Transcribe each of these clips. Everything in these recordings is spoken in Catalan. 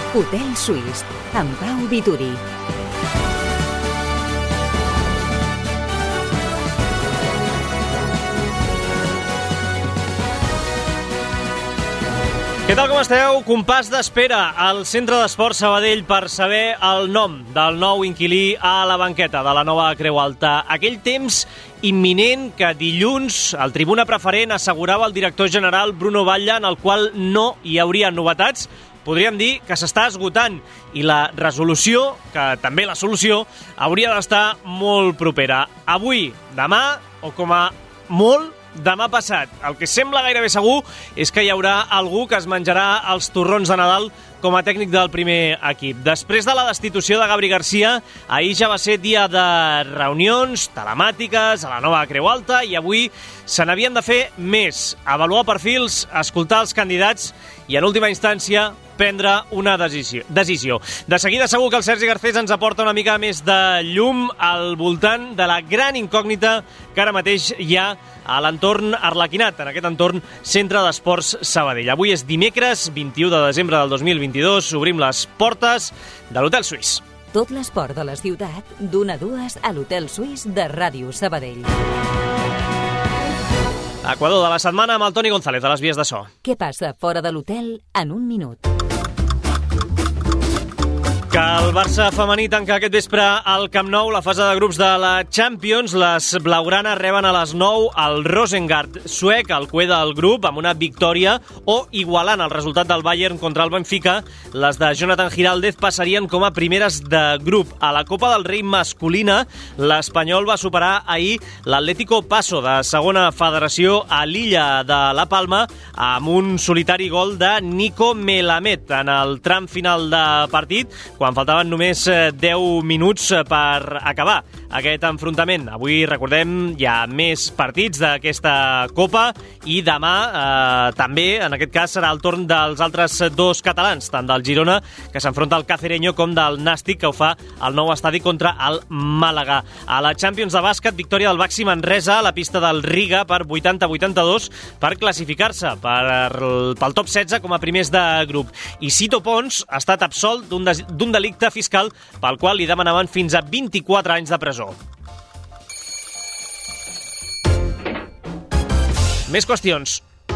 Hotel Suís, amb Pau Vituri. Què tal, com esteu? Compàs d'espera al Centre d'Esports Sabadell per saber el nom del nou inquilí a la banqueta de la nova Creu Alta. Aquell temps imminent que dilluns el tribuna preferent assegurava el director general Bruno Batlle, en el qual no hi hauria novetats. Podríem dir que s'està esgotant i la resolució, que també la solució, hauria d'estar molt propera. Avui, demà o com a molt demà passat. El que sembla gairebé segur és que hi haurà algú que es menjarà els torrons de Nadal com a tècnic del primer equip. Després de la destitució de Gabri Garcia, ahir ja va ser dia de reunions telemàtiques a la nova Creu Alta i avui se n'havien de fer més. Avaluar perfils, escoltar els candidats i, en última instància, prendre una decisió. De seguida segur que el Sergi Garcés ens aporta una mica més de llum al voltant de la gran incògnita que ara mateix hi ha a l'entorn arlequinat, en aquest entorn Centre d'Esports Sabadell. Avui és dimecres, 21 de desembre del 2022, obrim les portes de l'Hotel Suís. Tot l'esport de la ciutat, d'1 a 2 a l'Hotel Suís de Ràdio Sabadell. Equador de la setmana amb el Toni González a les vies de so. Què passa fora de l'hotel en un minut? Que el Barça femení tanca aquest vespre al Camp Nou la fase de grups de la Champions. Les blaugranes reben a les 9 el Rosengard suec, el cué del grup, amb una victòria o igualant el resultat del Bayern contra el Benfica. Les de Jonathan Giraldez passarien com a primeres de grup. A la Copa del Rei masculina, l'Espanyol va superar ahir l'Atlético Paso de segona federació a l'illa de La Palma amb un solitari gol de Nico Melamed en el tram final de partit, quan faltaven només 10 minuts per acabar aquest enfrontament. Avui, recordem, hi ha més partits d'aquesta Copa i demà també, en aquest cas, serà el torn dels altres dos catalans, tant del Girona, que s'enfronta al Cacereño, com del Nàstic, que ho fa al nou estadi contra el Màlaga. A la Champions de bàsquet, victòria del Baxi Manresa a la pista del Riga per 80-82 per classificar-se pel top 16 com a primers de grup. I Cito Pons ha estat absolt d'un delicte fiscal pel qual li demanaven fins a 24 anys de presó. Més qüestions.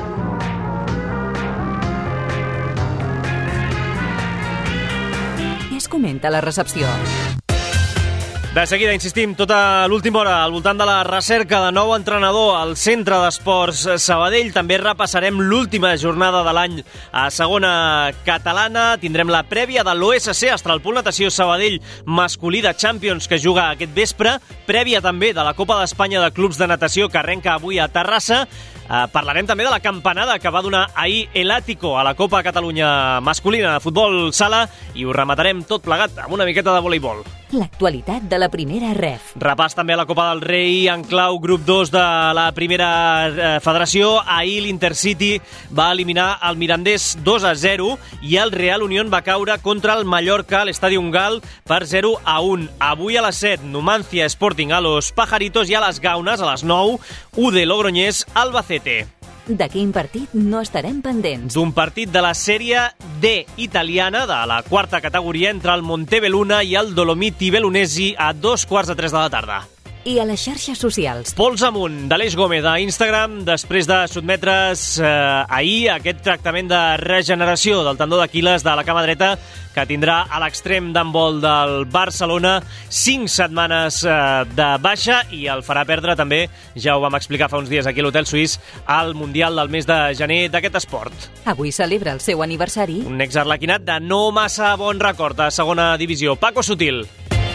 Què es comenta a la recepció? De seguida, insistim, tota l'última hora al voltant de la recerca de nou entrenador al Centre d'Esports Sabadell. També repassarem l'última jornada de l'any a segona catalana. Tindrem la prèvia de l'OSC Astralpool Natació Sabadell masculí de Champions, que juga aquest vespre. Prèvia també de la Copa d'Espanya de Clubs de Natació, que arrenca avui a Terrassa. Parlarem també de la campanada que va donar ahir el Àtico a la Copa Catalunya masculina de futbol sala i ho rematarem tot plegat amb una miqueta de voleibol. L'actualitat de la primera ref. Repàs també a la Copa del Rei en clau grup 2 de la primera federació. Ahir l'Intercity va eliminar el Mirandés 2-0 i el Real Unión va caure contra el Mallorca a l'Estadi Unggal per 0-1. Avui a les 7, Numancia Sporting a los Pajaritos i a les Gaunes a les 9, UD Logroñés Albacete. De quin partit no estarem pendents? D'un partit de la Sèrie D italiana, de la quarta categoria, entre el Montebelluna i el Dolomiti Bellunesi a 2:45 de la tarda. I a les xarxes socials. Pols amunt d'Aleix Gómez a Instagram després de sotmetre's ahir aquest tractament de regeneració del tendó d'Aquil·les de la cama dreta que tindrà a l'extrem d'handbol del Barcelona 5 setmanes de baixa i el farà perdre també, ja ho vam explicar fa uns dies aquí a l'Hotel Suís, al Mundial del mes de gener d'aquest esport. Avui celebra el seu aniversari Un exarlequinat de no massa bon record a segona divisió, Paco Sutil.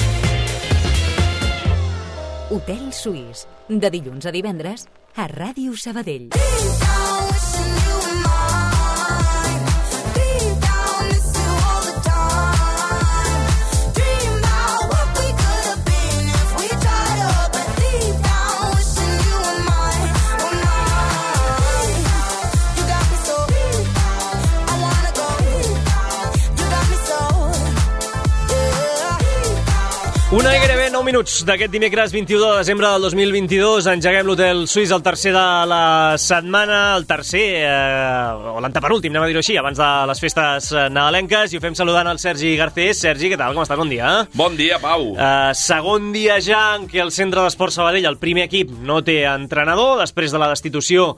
Hotel Suís, de dilluns a divendres a Ràdio Sabadell. Una gairebé 9 minuts d'aquest dimecres 21 de desembre del 2022. Engeguem l'Hotel Suís, el tercer de la setmana, el tercer, o l'antepenúltim, anem a dir-ho així, abans de les festes nadalenques, i ho fem saludant el Sergi Garcés. Sergi, què tal? Com estàs? Bon dia. Bon dia, Pau. Segon dia ja en què el Centre d'Esport Sabadell, el primer equip, no té entrenador, després de la destitució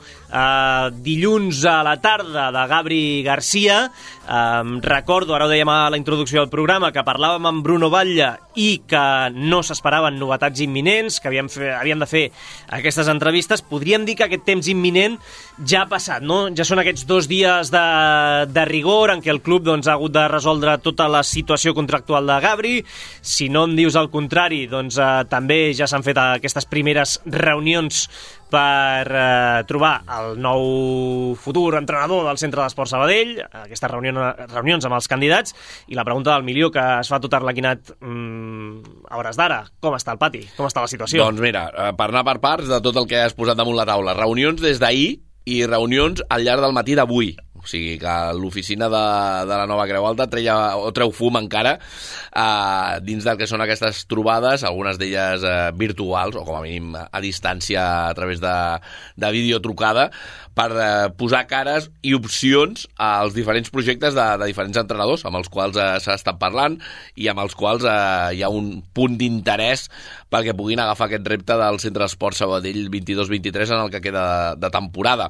dilluns a la tarda de Gabri Garcia. Recordo, ara ho dèiem a la introducció del programa, que parlàvem amb Bruno Batlle i que no s'esperaven novetats imminents, que havien de fer aquestes entrevistes. Podríem dir que aquest temps imminent ja ha passat, no? Ja són aquests 2 dies de rigor en què el club doncs, ha hagut de resoldre tota la situació contractual de Gabri. Si no em dius el contrari, doncs també ja s'han fet aquestes primeres reunions per trobar el nou futur entrenador del Centre d'Esport Sabadell, aquestes reunions amb els candidats, i la pregunta del milió que es fa tot arlequinat a hores d'ara: com està el pati? Com està la situació? Doncs mira, per anar per parts de tot el que has posat damunt la taula, reunions des d'ahir i reunions al llarg del matí d'avui. O sigui que l'oficina de la Nova Creu Alta treu fum encara dins del que són aquestes trobades, algunes d'elles virtuals o com a mínim a distància a través de videotrucada, per posar cares i opcions als diferents projectes de diferents entrenadors amb els quals s'ha estat parlant i amb els quals hi ha un punt d'interès perquè puguin agafar aquest repte del Centre d'Esport Sabadell 22-23 en el que queda de temporada.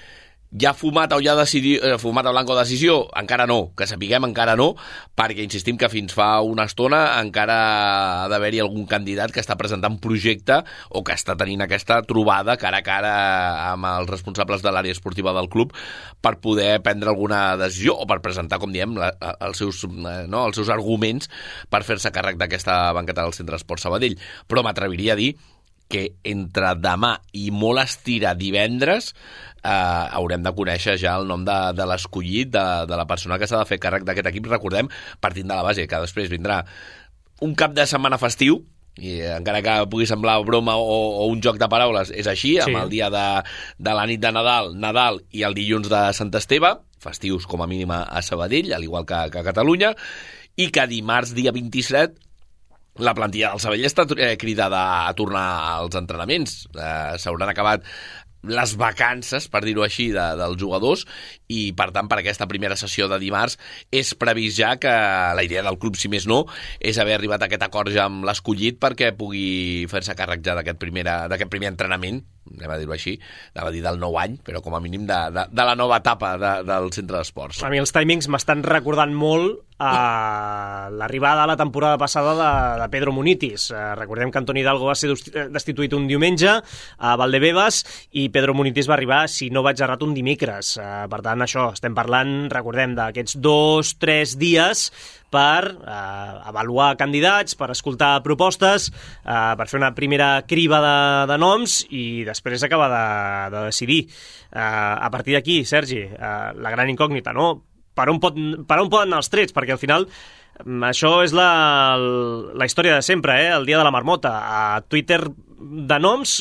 Ja fumat o ja fumat a blanco decisió? Encara no, que sapiguem encara no, perquè insistim que fins fa una estona encara ha d'haver-hi algun candidat que està presentant projecte o que està tenint aquesta trobada cara a cara amb els responsables de l'àrea esportiva del club per poder prendre alguna decisió o per presentar, com diem, els seus arguments per fer-se càrrec d'aquesta banqueta del Centre d'Esport Sabadell. Però m'atreviria a dir que entre demà i molt estira divendres haurem de conèixer ja el nom de l'escollit, de la persona que s'ha de fer càrrec d'aquest equip. Recordem, partint de la base, que després vindrà un cap de setmana festiu, i encara que pugui semblar broma o un joc de paraules, és així, sí, amb el dia de la nit de Nadal i el dilluns de Sant Esteve, festius com a mínim a Sabadell, al igual que a Catalunya, i que dimarts, dia 27, la plantilla del Sabadell està cridada a tornar als entrenaments. S'hauran acabat les vacances, per dir-ho així, dels jugadors, i per tant per aquesta primera sessió de dimarts és previst ja que la idea del club, si més no, és haver arribat a aquest acord ja amb l'escollit perquè pugui fer-se càrrec ja d'aquest primer entrenament, anem a dir-ho així, anava a dir del nou any, però com a mínim de la nova etapa del Centre d'Esports. A mi els timings m'estan recordant molt a l'arribada a la temporada passada de Pedro Munitis. Recordem que Antoni Hidalgo va ser destituït un diumenge a Valdebebas i Pedro Munitis va arribar, si no vaig errat, un dimecres. Per tant, això, estem parlant, recordem, d'aquests 2-3 dies per avaluar candidats, per escoltar propostes, per fer una primera criba de noms i després acabar de decidir. A partir d'aquí, Sergi, la gran incògnita, no? Per on poden anar els trets? Perquè al final això és la història de sempre, el dia de la marmota. A Twitter de noms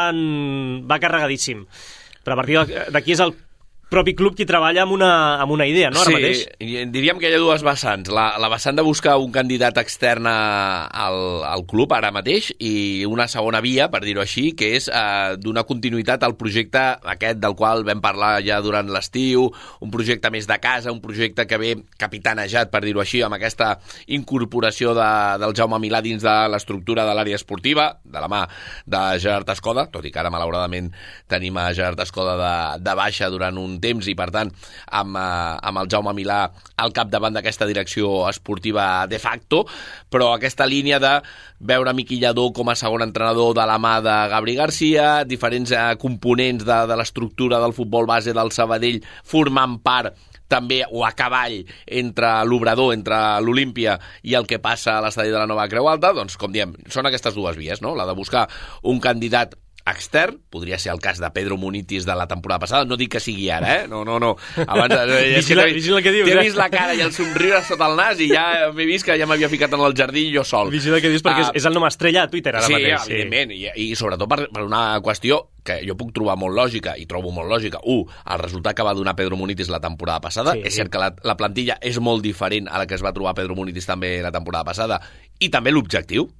va carregadíssim. Però a partir d'aquí és el propi club qui treballa amb una idea, no? Ara mateix. Diríem que hi ha dues vessants. La vessant de buscar un candidat extern al club ara mateix i una segona via, per dir-ho així, que és donar continuïtat al projecte aquest del qual vam parlar ja durant l'estiu, un projecte més de casa, un projecte que ve capitanejat, per dir-ho així, amb aquesta incorporació del Jaume Milà dins de l'estructura de l'àrea esportiva, de la mà de Gerard Escoda, tot i que ara malauradament tenim a Gerard Escoda de baixa durant un temps i per tant amb el Jaume Milà al capdavant d'aquesta direcció esportiva de facto, però aquesta línia de veure Miqui Lladó com a segon entrenador de la mà de Gabri Garcia, diferents components de l'estructura del futbol base del Sabadell formant part també o a cavall entre l'Obrador, entre l'Olímpia i el que passa a l'estadi de la Nova Creu Alta, doncs com diem, són aquestes dues vies, no? La de buscar un candidat extern, podria ser el cas de Pedro Munitis de la temporada passada, no dic que sigui ara, No. Abans, vigila que dius. T'he vist la cara i el somriure sota el nas i ja m'he vist que ja m'havia ficat en el jardí jo sol. Vigila que dius perquè és el nom estrella a Twitter ara mateix. Sí, evidentment, i sobretot per una qüestió que jo puc trobar molt lògica, i trobo molt lògica, el resultat que va donar Pedro Munitis la temporada passada. És cert que la plantilla és molt diferent a la que es va trobar Pedro Munitis també la temporada passada, i també l'objectiu.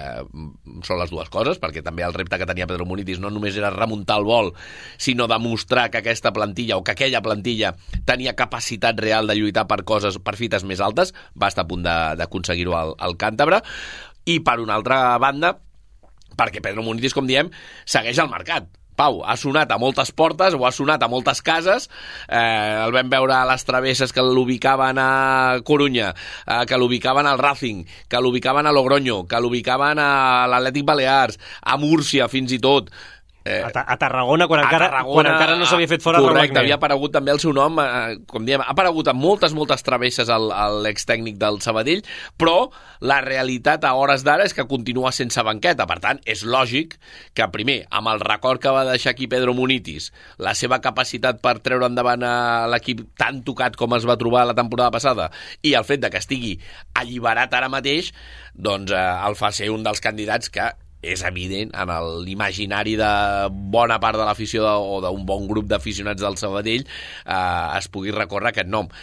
Són les dues coses, perquè també el repte que tenia Pedro Munitis no només era remuntar el vol, sinó demostrar que aquesta plantilla o que aquella plantilla tenia capacitat real de lluitar per coses, per fites més altes. Va estar a punt d'aconseguir-ho al Càntabre. I per una altra banda, perquè Pedro Munitis, com diem, segueix al mercat. Pau, ha sonat a moltes portes o ha sonat a moltes cases. El vam veure a les travesses que l'ubicaven a Corunya, que l'ubicaven al Racing, que l'ubicaven a Logroño, que l'ubicaven a l'Atlètic Balears, a Múrcia fins i tot. A Tarragona, quan encara no s'havia fet fora. Correcte, havia aparegut també el seu nom, com diem, ha aparegut en moltes travesses l'extècnic del Sabadell, però la realitat a hores d'ara és que continua sense banqueta. Per tant, és lògic que primer, amb el record que va deixar aquí Pedro Munitis, la seva capacitat per treure endavant a l'equip tan tocat com es va trobar la temporada passada, i el fet de que estigui alliberat ara mateix, doncs el fa ser un dels candidats que és evident en l'imaginari de bona part de l'afició o d'un bon grup d'aficionats del Sabadell es pugui recórrer aquest nom.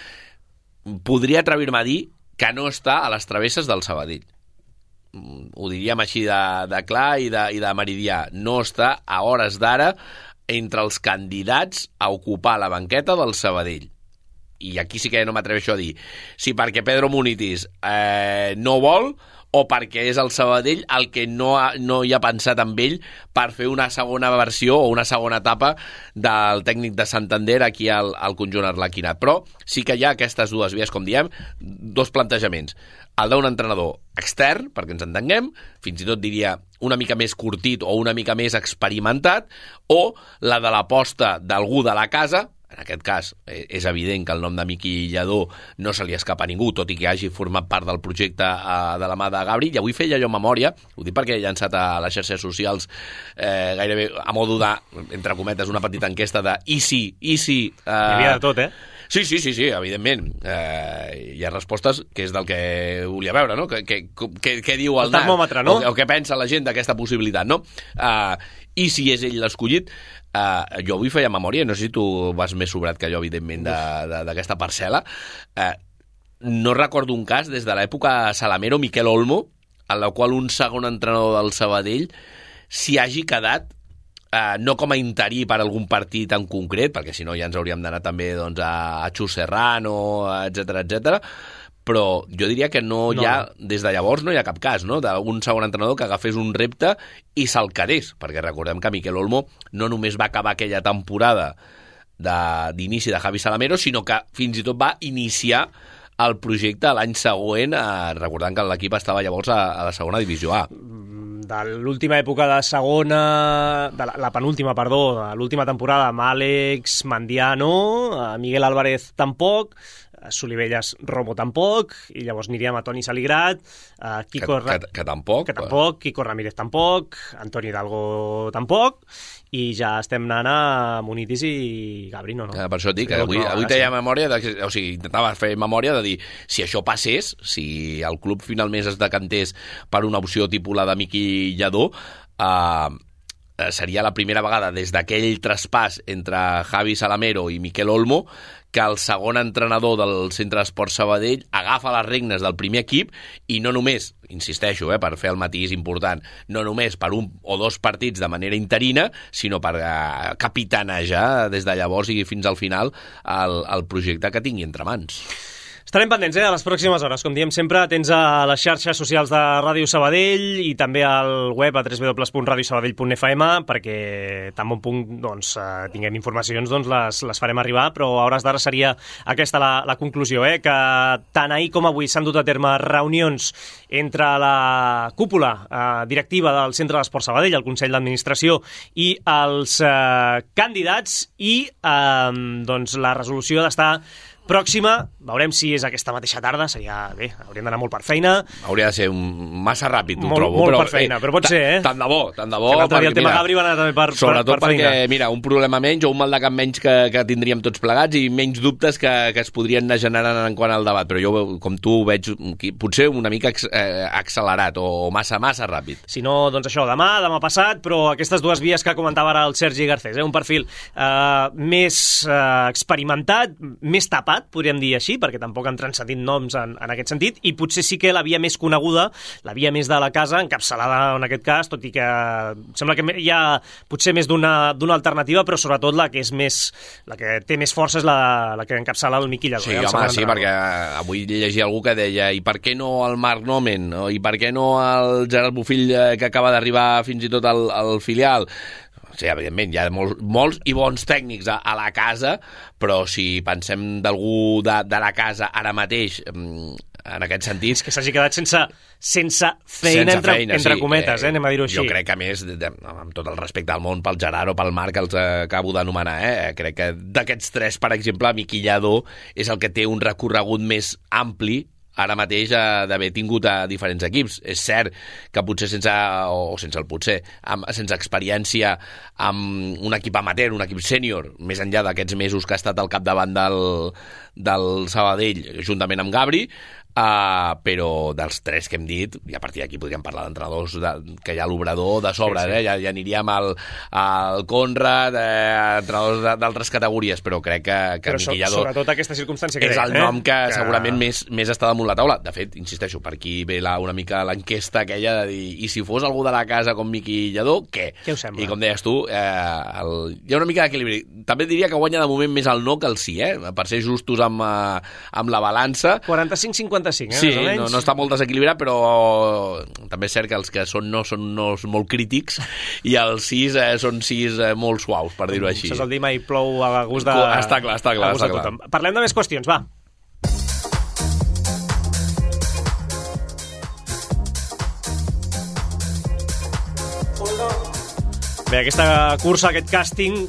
Podria atrevir-me a dir que no està a les travesses del Sabadell. Ho diríem així de clar i de meridià. No està a hores d'ara entre els candidats a ocupar la banqueta del Sabadell. I aquí sí que no m'atreveixo a dir si perquè Pedro Munitis no vol, o perquè és el Sabadell el que no hi ha pensat amb ell per fer una segona versió o una segona etapa del tècnic de Santander aquí al conjunt arlequinat. Però sí que hi ha aquestes dues vies, com diem, dos plantejaments. El d'un entrenador extern, perquè ens entenguem, fins i tot diria una mica més curtit o una mica més experimentat, o la de l'aposta d'algú de la casa. En aquest cas, és evident que el nom de Miqui Lladó no se li escapa a ningú, tot i que hagi format part del projecte de la mà de Gabri. I avui feia jo memòria, ho dic perquè he llançat a les xarxes socials gairebé a modo de, entre cometes, una petita enquesta de i si... Hi havia de tot, Sí, evidentment. Hi ha respostes que és del que volia veure, no? Què diu el termòmetre, no? O què pensa la gent d'aquesta possibilitat, no? I si és ell l'escollit, jo avui feia memòria, no sé si tu vas més sobrat que jo, evidentment, d'aquesta parcel·la. No recordo un cas des de l'època Salamero, Miquel Olmo, en la qual un segon entrenador del Sabadell s'hi hagi quedat no com a interí per algun partit en concret, perquè si no ja ens hauríem d'anar també doncs, a Xus Serrano, etc. Però jo diria que no hi ha, des de llavors no hi ha cap cas, no?, d'algun segon entrenador que agafés un repte i se'l quedés, perquè recordem que Miquel Olmo no només va acabar aquella temporada d'inici de Javi Salamero, sinó que fins i tot va iniciar el projecte l'any següent, recordant que l'equip estava llavors a la segona divisió A. De l'última època de segona, la penúltima, perdó, de l'última temporada amb Àlex Mandiano, Miguel Álvarez tampoc, Solivelles Romo tampoc, i llavors aniríem a Toni Saligrat, Quico... Que tampoc. Quico Ramírez tampoc, Antoni Hidalgo tampoc, i ja estem anant a Munitis i Gabri, no? Per això et dic, avui teia memòria, intentava fer memòria de dir, si això passés, si el club finalment es decantés per una opció tipus la de Miqui Lladó, seria la primera vegada des d'aquell traspàs entre Javi Salamero i Miquel Olmo que el segon entrenador del Centre d'Esports Sabadell agafa les regnes del primer equip i no només, insisteixo, per fer el matís important, no només per un o dos partits de manera interina, sinó per capitanejar des de llavors i fins al final el projecte que tingui entre mans. Estarem pendents a les pròximes hores, com diem sempre, atents a les xarxes socials de Ràdio Sabadell i també al web a www.radiosabadell.fm perquè tan bon punt tinguem informacions les farem arribar, però a hores d'ara seria aquesta la conclusió, que tant ahir com avui s'han dut a terme reunions entre la cúpula directiva del Centre d'Esport Sabadell, el Consell d'Administració i els candidats i la resolució d'estar pròxima, veurem si és aquesta mateixa tarda, seria bé, hauríem d'anar molt per feina. Hauria de ser massa ràpid, ho molt, trobo. molt per feina, però pot ser, Tant de bo. Que l'altre dia el tema Gabri va anar també per sobretot feina. perquè, mira, un problema menys o un mal de cap menys que tindríem tots plegats i menys dubtes que es podrien anar generant en quant al debat, però jo, com tu, veig potser una mica accelerat o massa ràpid. Si no, doncs això, demà passat, però aquestes dues vies que comentava ara el Sergi Garcés, un perfil més experimentat, més tapat, podríem dir així, perquè tampoc han transcendit noms en aquest sentit, i potser sí que la via més coneguda, la via més de la casa, encapçalada en aquest cas, tot i que sembla que hi ha potser més d'una alternativa, però sobretot la que té més força és la que encapçala el Miqui Lladó. Sí, home, sí, perquè avui llegia algú que deia i per què no el Marc Nomen, i per què no el Gerard Bofill que acaba d'arribar fins i tot al filial. Sí, evidentment, hi ha molts i bons tècnics a la casa, però si pensem d'algú de la casa ara mateix, en aquest sentit... És que s'hagi quedat sense feina, entre cometes, anem a dir-ho així. Jo crec que, a més, amb tot el respecte al món, pel Gerard o pel Marc, que els acabo d'anomenar, crec que d'aquests tres, per exemple, Miqui Lladó és el que té un recorregut més ampli ara mateix d'haver tingut a diferents equips. És cert que potser sense experiència amb un equip amateur, un equip sènior, més enllà d'aquests mesos que ha estat al capdavant del Sabadell, juntament amb Gabri, però dels tres que hem dit, i a partir d'aquí podríem parlar d'entrenadors que hi ha l'Obrador de sobre, sí. Ja aniríem al Conrad, entrenadors d'altres categories, però crec que Miqui Lladó sobretot aquesta circumstància que és el nom que segurament més està damunt la taula. De fet, insisteixo, per aquí ve una mica l'enquesta aquella de dir, i si fos algú de la casa com Miqui Lladó, què? Què us sembla? I com deies tu, hi ha una mica d'equilibri. També diria que guanya de moment més el no que el sí, per ser justos amb la balança. 45-55, sí, no està molt desequilibrat, però també és cert que els que són no molt crítics i els 6 són 6 molt suaus, per dir-ho així. Això és el dir mai plou a gust de... Està clar. Tothom. Parlem de més qüestions, va. Bé, aquesta cursa, aquest càsting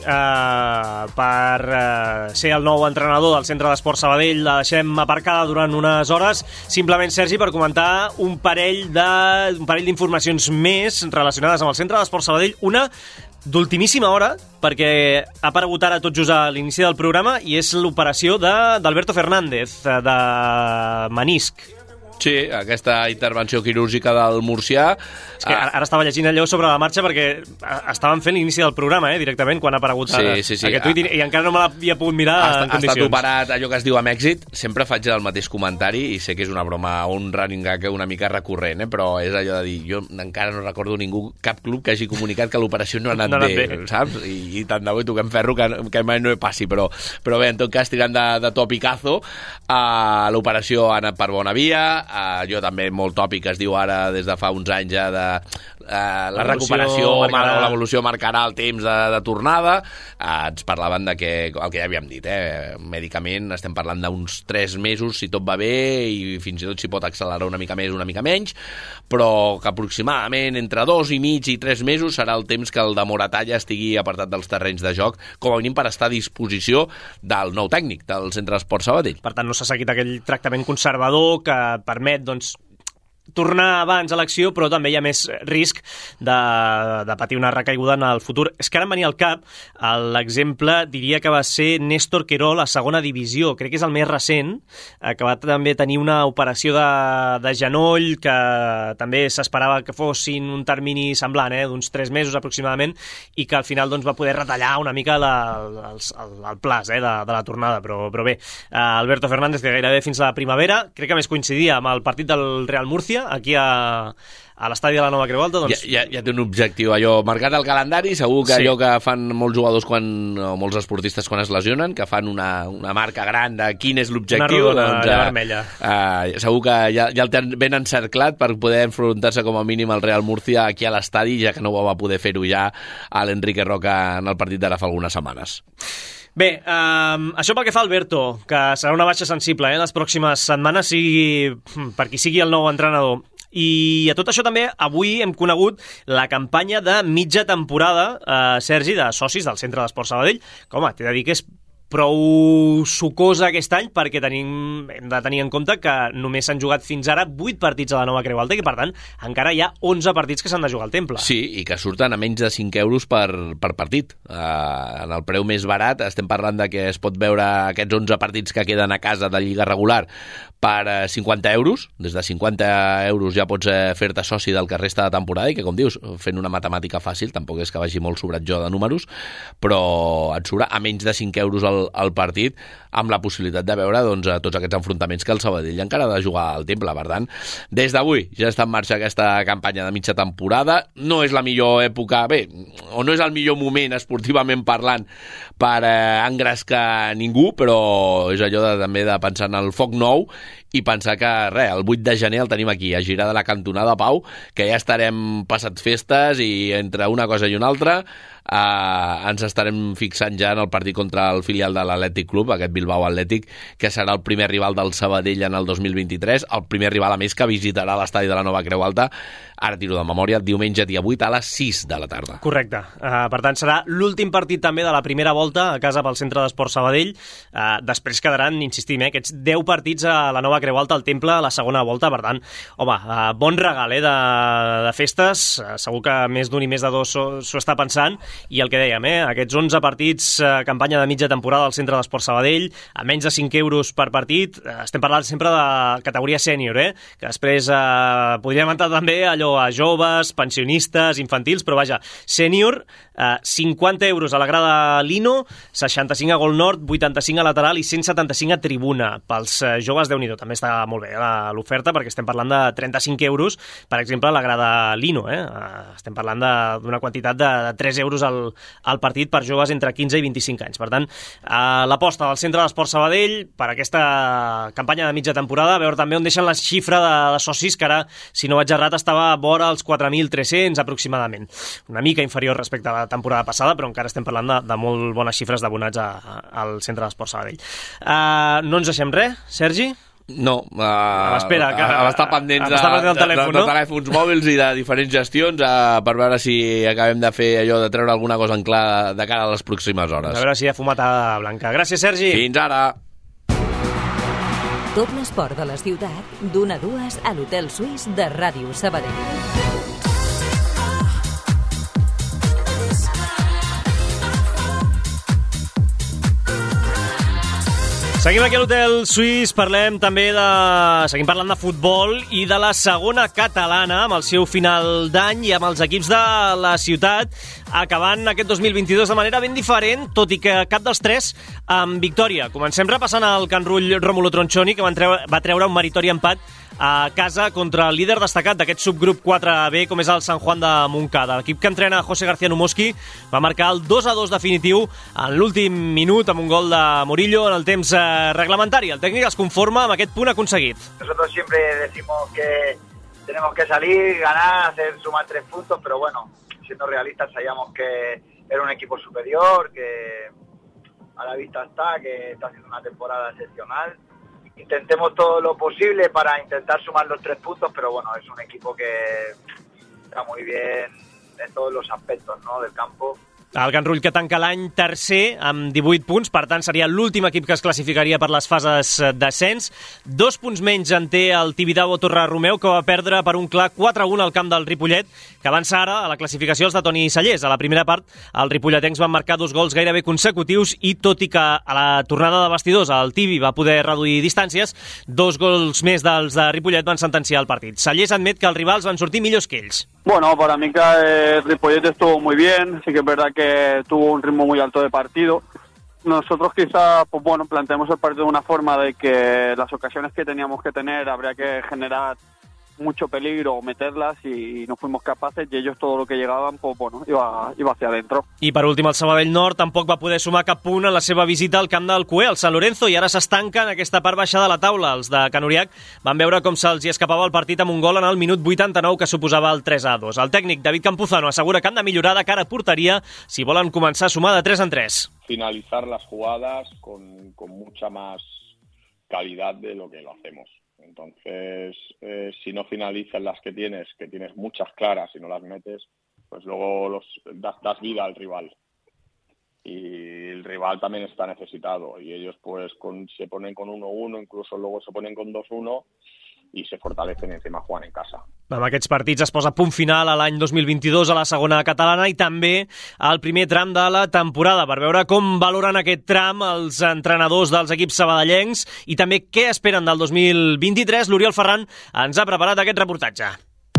per ser el nou entrenador del Centre d'Esport Sabadell la deixem aparcada durant unes hores, simplement, Sergi, per comentar un parell d'informacions més relacionades amb el Centre d'Esport Sabadell, una d'ultimíssima hora, perquè ha aparegut ara tot just a l'inici del programa, i és l'operació d'Alberto Fernández, de menisc. Sí, aquesta intervenció quirúrgica del murcià. És que ara estava llegint allò sobre la marxa perquè estaven fent l'inici del programa, directament, quan ha aparegut aquest tuit, i encara no me l'havia pogut mirar en condicions. Ha estat operat, allò que es diu amb èxit. Sempre faig el mateix comentari, i sé que és una broma o un running gag una mica recurrent, però és allò de dir, jo encara no recordo cap club que hagi comunicat que l'operació no ha anat bé, saps? I tant de bo, i toquem ferro, que mai no passi, però bé, en tot cas, tirant de topicazo, l'operació ha anat per bona via. Jo també, molt tòpic, es diu ara des de fa uns anys ja de la recuperació o l'evolució marcarà el temps de tornada. Ens parlaven de que, el que ja havíem dit, mèdicament estem parlant d'uns 3 mesos si tot va bé, i fins i tot s'hi pot accelerar una mica més, una mica menys, però que aproximadament entre 2 i mig i 3 mesos serà el temps que el de Moratalla estigui apartat dels terrenys de joc, com a mínim per estar a disposició del nou tècnic del Centre d'Esport Sabadell. Per tant, no s'ha seguit aquell tractament conservador que permet, doncs, tornar abans a l'acció, però també hi ha més risc de patir una recaiguda en el futur. És que ara em venia al cap l'exemple, diria que va ser Néstor Querol a segona divisió, crec que és el més recent, que va també tenir una operació de genoll que també s'esperava que fossin un termini semblant, d'uns 3 mesos aproximadament, i que al final doncs, va poder retallar una mica el plaç de la tornada, però bé, Alberto Fernández, que gairebé fins a la primavera, crec que més coincidia amb el partit del Real Murcia, aquí a l'estadi de la Nova Creu Alta, doncs... Ja té un objectiu, allò marcat al calendari, segur que allò que fan molts jugadors o molts esportistes quan es lesionen, que fan una marca gran de quin és l'objectiu. Una rodona vermella. Segur que ja el tenen ben encerclat per poder enfrontar-se com a mínim al Real Murcia aquí a l'estadi, ja que no va poder fer-ho ja a l'Enrique Roca en el partit d'ara fa algunes setmanes. Bé, això pel que fa a Alberto, que serà una baixa sensible les pròximes setmanes, per qui sigui el nou entrenador. I a tot això també avui hem conegut la campanya de mitja temporada, Sergi, de socis del Centre d'Esport Sabadell, que, home, t'he de dir que és prou sucosa aquest any perquè hem de tenir en compte que només s'han jugat fins ara 8 partits a la Nova Creu Alta i que, per tant, encara hi ha 11 partits que s'han de jugar al Temple. Sí, i que surten a menys de 5 euros per partit. En el preu més barat estem parlant de que es pot veure aquests 11 partits que queden a casa de Lliga regular per 50 euros. Des de 50 euros ja pots fer-te soci del que resta de temporada i que, com dius, fent una matemàtica fàcil, tampoc és que vagi molt sobrat jo de números, però et surt a menys de 5 euros al partit, amb la possibilitat de veure doncs, tots aquests enfrontaments que el Sabadell encara ha de jugar al Temple. Per tant, des d'avui ja està en marxa aquesta campanya de mitja temporada. No és la millor època, o no és el millor moment esportivament parlant per engrescar ningú, però és allò també de pensar en el foc nou i pensar que, el 8 de gener el tenim aquí, a girar de la cantonada, Pau, que ja estarem passat festes i entre una cosa i una altra ens estarem fixant ja en el partit contra el filial de l'Atlètic Club, aquest Bilbao Atlètic, que serà el primer rival del Sabadell en el 2023, el primer rival, a més, que visitarà l'estadi de la Nova Creu Alta, ara tiro de memòria, diumenge dia 8 a les 6 de la tarda. Correcte. Per tant, serà l'últim partit també de la primera volta a casa pel Centre d'Esports Sabadell. Després quedaran, insistim, aquests 10 partits a la Nova Creu Alta al Temple a la segona volta. Per tant, home, bon regal de festes. Segur que més d'un i més de dos s'ho està pensant. I el que dèiem, aquests 11 partits, campanya de mitja temporada al Centre d'Esports Sabadell, a menys de 5 euros per partit. Estem parlant sempre de categoria sènior, que després podríem entrar també allò a joves, pensionistes, infantils, però vaja, sènior, 50 euros a la grada Lino, 65 a Gol Nord, 85 a lateral i 175 a tribuna. Pels joves, Déu-n'hi-do, també està molt bé l'oferta, perquè estem parlant de 35 euros, per exemple, a la grada Lino. Estem parlant d'una quantitat de 3 euros al partit per joves entre 15 i 25 anys. Per tant, l'aposta del Centre d'Esports Sabadell per aquesta campanya de mitja temporada, a veure també on deixen la xifra de socis, que ara, si no vaig errat, estava vora els 4.300 aproximadament. Una mica inferior respecte a la temporada passada, però encara estem parlant de molt bones xifres d'abonats al Centre d'Esports Sabadell. No ens deixem res, Sergi? No, espera, a estar pendents de telèfons mòbils i de diferents gestions per veure si acabem de fer allò de treure alguna cosa en clar de cara a les pròximes hores. A veure si hi ha fumata blanca. Gràcies, Sergi. Fins ara. Tot l'esport de la ciutat, d'1 a 2 a l'Hotel Suís de Ràdio Sabadell. Seguim aquí a l'Hotel Suís, seguim parlant de futbol i de la segona catalana amb el seu final d'any i amb els equips de la ciutat acabant aquest 2022 de manera ben diferent, tot i que cap dels tres amb victòria. Comencem repassant el Can Rull Rómulo Tronchoni, que va treure un meritori empat a casa contra el líder destacat d'aquest subgrup 4B, com és el San Juan de Montcada. L'equip que entrena José García Numoski va marcar el 2-2 definitiu en l'últim minut amb un gol de Murillo en el temps reglamentari. El tècnic es conforma amb aquest punt aconseguit. Nosotros siempre decimos que tenemos que salir, ganar, sumar 3 puntos, pero bueno, siendo realistas sabíamos que era un equipo superior, que a la vista está, que está haciendo una temporada excepcional. Intentemos todo lo posible para intentar sumar los 3 puntos, pero bueno, es un equipo que está muy bien en todos los aspectos, ¿no?, del campo. El Can Rull, que tanca l'any tercer amb 18 punts, per tant seria l'últim equip que es classificaria per les fases d'ascens. 2 punts menys en té el Tibidabo Torre-Romeu, que va perdre per un clar 4-1 al camp del Ripollet, que avança ara a la classificació els de Toni Sallés. A la primera part, els ripolletens van marcar 2 gols gairebé consecutius i, tot i que a la tornada de vestidors el Tibi va poder reduir distàncies, 2 gols més dels de Ripollet van sentenciar el partit. Sallés admet que els rivals van sortir millors que ells. Bueno, para mí que Ripollet estuvo muy bien, sí que es verdad que tuvo un ritmo muy alto de partido. Nosotros quizás, pues bueno, planteamos el partido de una forma de que las ocasiones que teníamos que tener habría que generar mucho peligro o meterlas y no fuimos capaces, y ellos todo lo que llegaban, pues bueno, iba hacia adentro. I per últim el Sabadell Nord tampoc va poder sumar cap punt en la seva visita al camp del Cué, al San Lorenzo, i ara s'estanca en aquesta part baixa de la taula. Els de Can Uriac van veure com se'ls hi escapava el partit amb un gol en el minut 89 que suposava el 3-2. El tècnic David Campuzano assegura que han de millorar de cara a porteria si volen començar a sumar de 3 en 3. Finalizar las jugadas con mucha más calidad de lo que lo hacemos. Entonces, si no finalizas las que tienes muchas claras y no las metes, pues luego das vida al rival. y el rival también está necesitado y ellos pues se ponen con 1-1, incluso luego se ponen con 2-1 i se fortalecen i encima juegan en casa. Amb aquests partits es posa punt final a l'any 2022 a la segona catalana i també al primer tram de la temporada, per veure com valoren aquest tram els entrenadors dels equips sabadellencs i també què esperen del 2023. L'Oriol Ferran ens ha preparat aquest reportatge.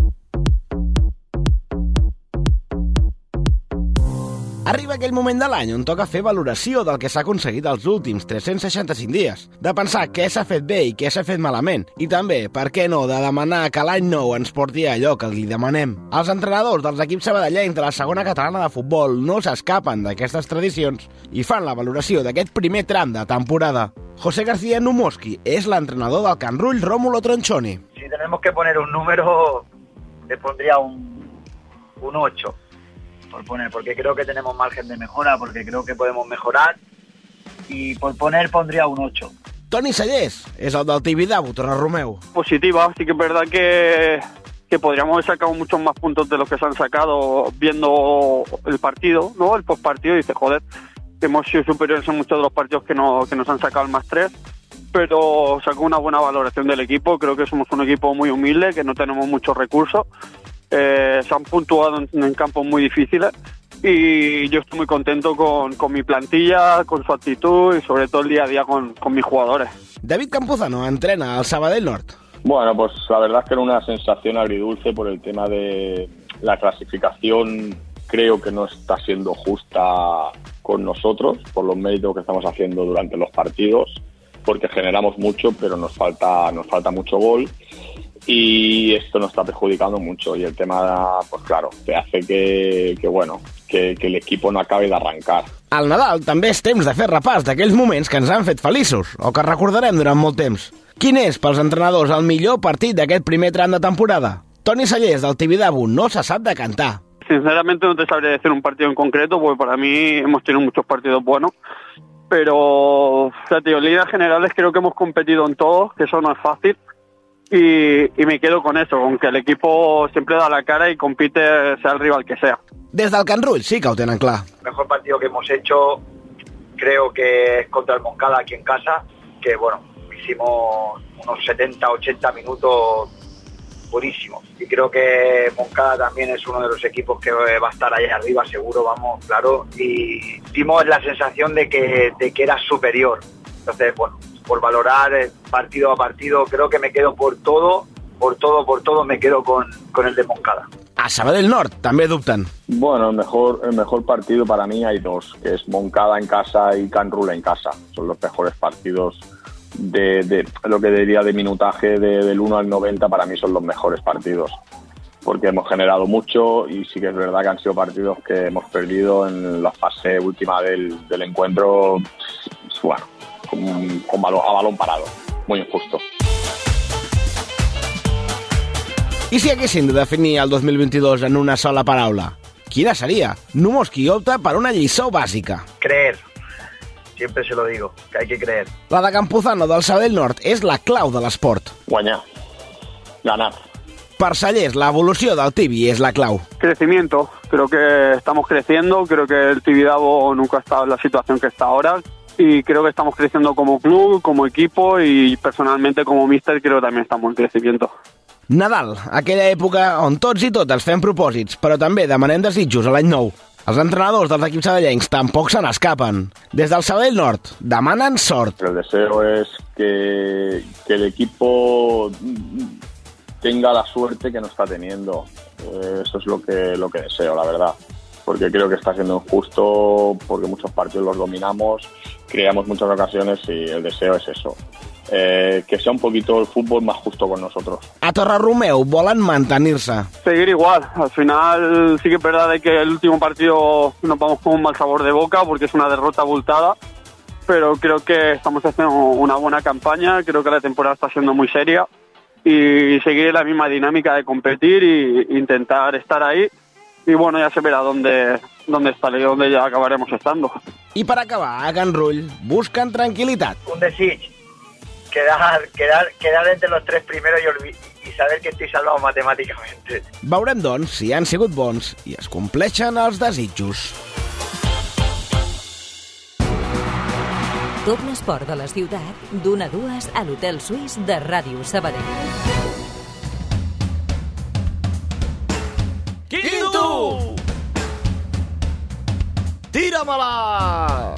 Arriba aquell moment de l'any on toca fer valoració del que s'ha aconseguit els últims 365 dies, de pensar què s'ha fet bé i què s'ha fet malament, i també, per què no, de demanar que l'any nou ens porti allò que li demanem. Els entrenadors dels equips sabadellencs de la segona catalana de futbol no s'escapen d'aquestes tradicions i fan la valoració d'aquest primer tram de temporada. José García Numoski és l'entrenador del Can Rull Rómulo Tronchoni. Si tenemos que poner un número, le pondría un 8. Por poner, porque creo que tenemos margen de mejora, porque creo que podemos mejorar, y por poner pondría un 8. Toni Sallés és el del Tibidabo, Torre Romeu. Positiva, sí que es verdad que podríamos haber sacado muchos más puntos de los que se han sacado viendo el partido, ¿no? El postpartido, y dice, joder, hemos sido superiores en muchos de los partidos que nos han sacado el +3, pero sacó una buena valoración del equipo. Creo que somos un equipo muy humilde, que no tenemos muchos recursos. Se han puntuado en campos muy difíciles y yo estoy muy contento con mi plantilla, con su actitud y sobre todo el día a día con mis jugadores. David Campuzano entrena al Sabadell Nord. Bueno, pues la verdad es que era una sensación agridulce por el tema de la clasificación. Creo que no está siendo justa con nosotros por los méritos que estamos haciendo durante los partidos, porque generamos mucho pero nos falta mucho gol. Y esto nos está perjudicando mucho y el tema, pues claro, te hace que el equipo no acabe d'arrencar. Al Nadal també és temps de fer repàs d'aquells moments que ens han fet feliços o que recordarem durant molt temps. Quin és, pels entrenadors, el millor partit d'aquest primer tram de temporada? Toni Sallés, del Tibidabo, no se sap de cantar. Sinceramente no te sabría decir un partido en concreto, porque para mí hemos tenido muchos partidos buenos, pero ya te digo, en líneas generales creo que hemos competido en todos, que eso no es fácil. Y me quedo con eso, con que el equipo siempre da la cara y compite sea el rival que sea. Des del Can Rull sí que ho tenen clar. El mejor partido que hemos hecho creo que es contra el Moncada aquí en casa, que bueno, hicimos unos 70-80 minutos buenísimos. Y creo que Moncada también es uno de los equipos que va a estar ahí arriba seguro, vamos, claro. Y dimos la sensación de que era superior. Entonces, bueno, por valorar partido a partido, creo que me quedo por todo, me quedo con el de Moncada. A Sabadell Nord també dubten. Bueno, el mejor partido para mí hay dos, que es Moncada en casa y Can Rull en casa. Son los mejores partidos de lo que diría de minutaje del 1 al 90, para mí son los mejores partidos. Porque hemos generado mucho y sí que es verdad que han sido partidos que hemos perdido en la fase última del encuentro, bueno, a balón parado. Muy injusto. I si haguessin de definir el 2022 en una sola paraula, quina seria? Numoski opta per una lliçó bàsica. Creer. Siempre se lo digo, que hay que creer. La de Campuzano del Sabadell Nord és la clau de l'esport. Guanyar. Ganar. Per Sallés, l'evolució del Tibi és la clau. Crecimiento. Creo que estamos creciendo. Creo que el Tibidabo nunca ha estado en la situación que está ahora. Y creo que estamos creciendo como club, como equipo y personalmente como míster creo que también estamos en crecimiento. Nadal, aquella època on tots i totes fem propòsits, però també demanem desitjos a l'any nou. Els entrenadors dels equips sabadellencs tampoc se n'escapen. Des del Sabadell Nord demanen sort. El deseo es que el equipo tenga la suerte que no está teniendo. Eso es lo que deseo, la verdad. Porque creo que está siendo injusto, porque muchos partidos los dominamos, creamos muchas ocasiones y el deseo es eso. Que sea un poquito el fútbol más justo con nosotros. A Torre Romeu volen mantenir-se. Seguir igual. Al final sí que es verdad de que el último partido nos vamos con un mal sabor de boca porque es una derrota abultada, pero creo que estamos haciendo una buena campaña, creo que la temporada está siendo muy seria y seguir la misma dinámica de competir e intentar estar ahí. Y bueno, ya se verá dónde estaré, dónde ya acabaremos estando. I per acabar, a Can Rull busquen tranquil·litat. Un desig, quedar entre los tres primeros y saber que estoy salvado matemáticamente. Veurem, doncs, si han sigut bons i es compleixen els desitjos. Tot l'esport de la ciutat, d'1 a 2 a l'Hotel Suís de Ràdio Sabadell. Quinto! Tira-me-la!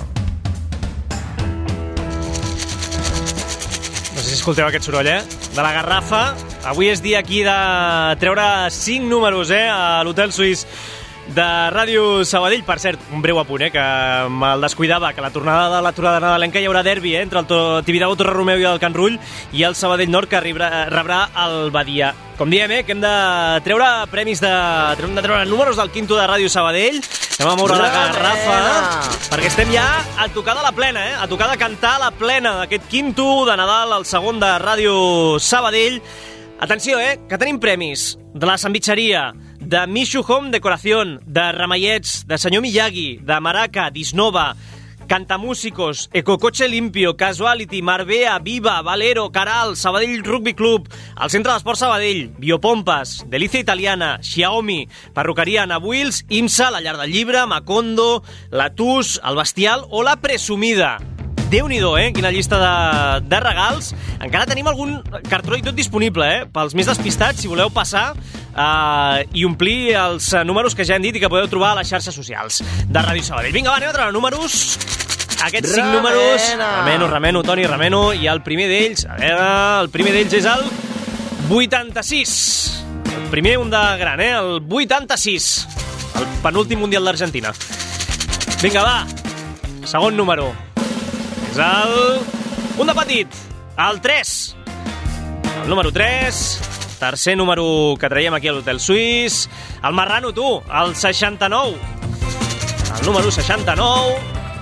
No sé si escolteu aquest soroll, de la garrafa. Avui és dia aquí de treure 5 números, a l'Hotel Suís de Ràdio Sabadell. Per cert, un breu apunt, que me'l descuidava, que la tornada de l'aturada nadalenca hi haurà derbi, entre el Tibidabo Torre Romeu i el Can Rull, i el Sabadell Nord, que rebrà el Badia. Com diem, que hem de treure premis hem de treure números del quinto de Ràdio Sabadell. Anem a moure la garrafa, perquè estem ja a tocar de la plena, a tocar de cantar la plena d'aquest quinto de Nadal, el segon de Ràdio Sabadell. Atenció, que tenim premis de la sandwitxeria, de Mishu Home Decoración, de Ramallets, de Senyor Miyagi, de Maraca, d'Isnova, Cantamúsicos, Ecocoche Limpio, Casuality, Marbea, Viva, Valero, Caral, Sabadell Rugby Club, el Centre d'Esport Sabadell, Biopompes, Delícia Italiana, Xiaomi, Perruqueria Ana Buils, IMSA, La Llar del Llibre, Macondo, La Tus, El Bestial o La Presumida. Déu-n'hi-do, quina llista de regals. Encara tenim algun cartró i tot disponible, pels més despistats, si voleu passar i omplir els números que ja hem dit i que podeu trobar a les xarxes socials de Ràdio Sabadell. Vinga, va, anem a treure números. Aquests 5 números... Remeno, Toni, remeno. I el primer d'ells, el primer d'ells és el 86. El primer, un de gran, el 86. El penúltim Mundial d'Argentina. Vinga, va. Segon número. És un de petit, el 3. El número 3, tercer número que traiem aquí a l'Hotel Suís. El marrano, tu, el 69. El número 69.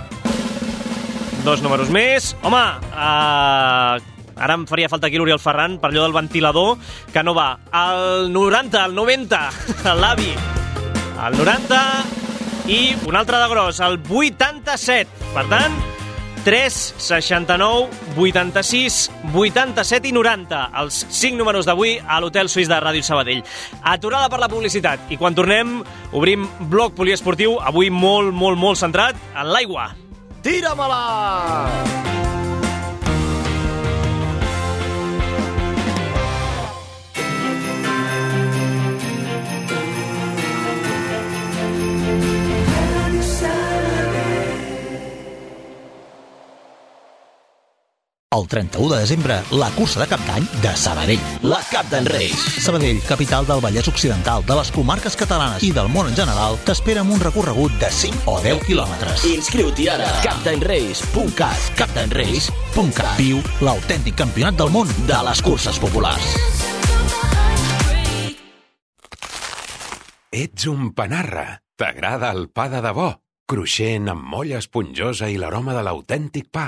2 números més. Home, ara em faria falta aquí l'Oriol Ferran per allò del ventilador, que no va. El 90, el 90, l'avi. El 90 i un altre de gros, el 87. Per tant, 3, 69, 86, 87 i 90. Els 5 números d'avui a l'Hotel Suís de Ràdio Sabadell. Aturada per la publicitat. I quan tornem, obrim bloc poliesportiu, avui molt, molt, molt centrat en l'aigua. Tira-me-la! El 31 de desembre, la cursa de Cap d'Any de Sabadell. La Cap d'Any Reis. Sabadell, capital del Vallès Occidental, de les comarques catalanes i del món en general, t'espera amb un recorregut de 5 o 10 quilòmetres. Inscriu-t'hi ara. capdanyreis.cat. capdanyreis.cat. Viu l'autèntic campionat del món de les curses populars. Ets un panarra. T'agrada el pa de debò? Cruixent, amb molla esponjosa i l'aroma de l'autèntic pa.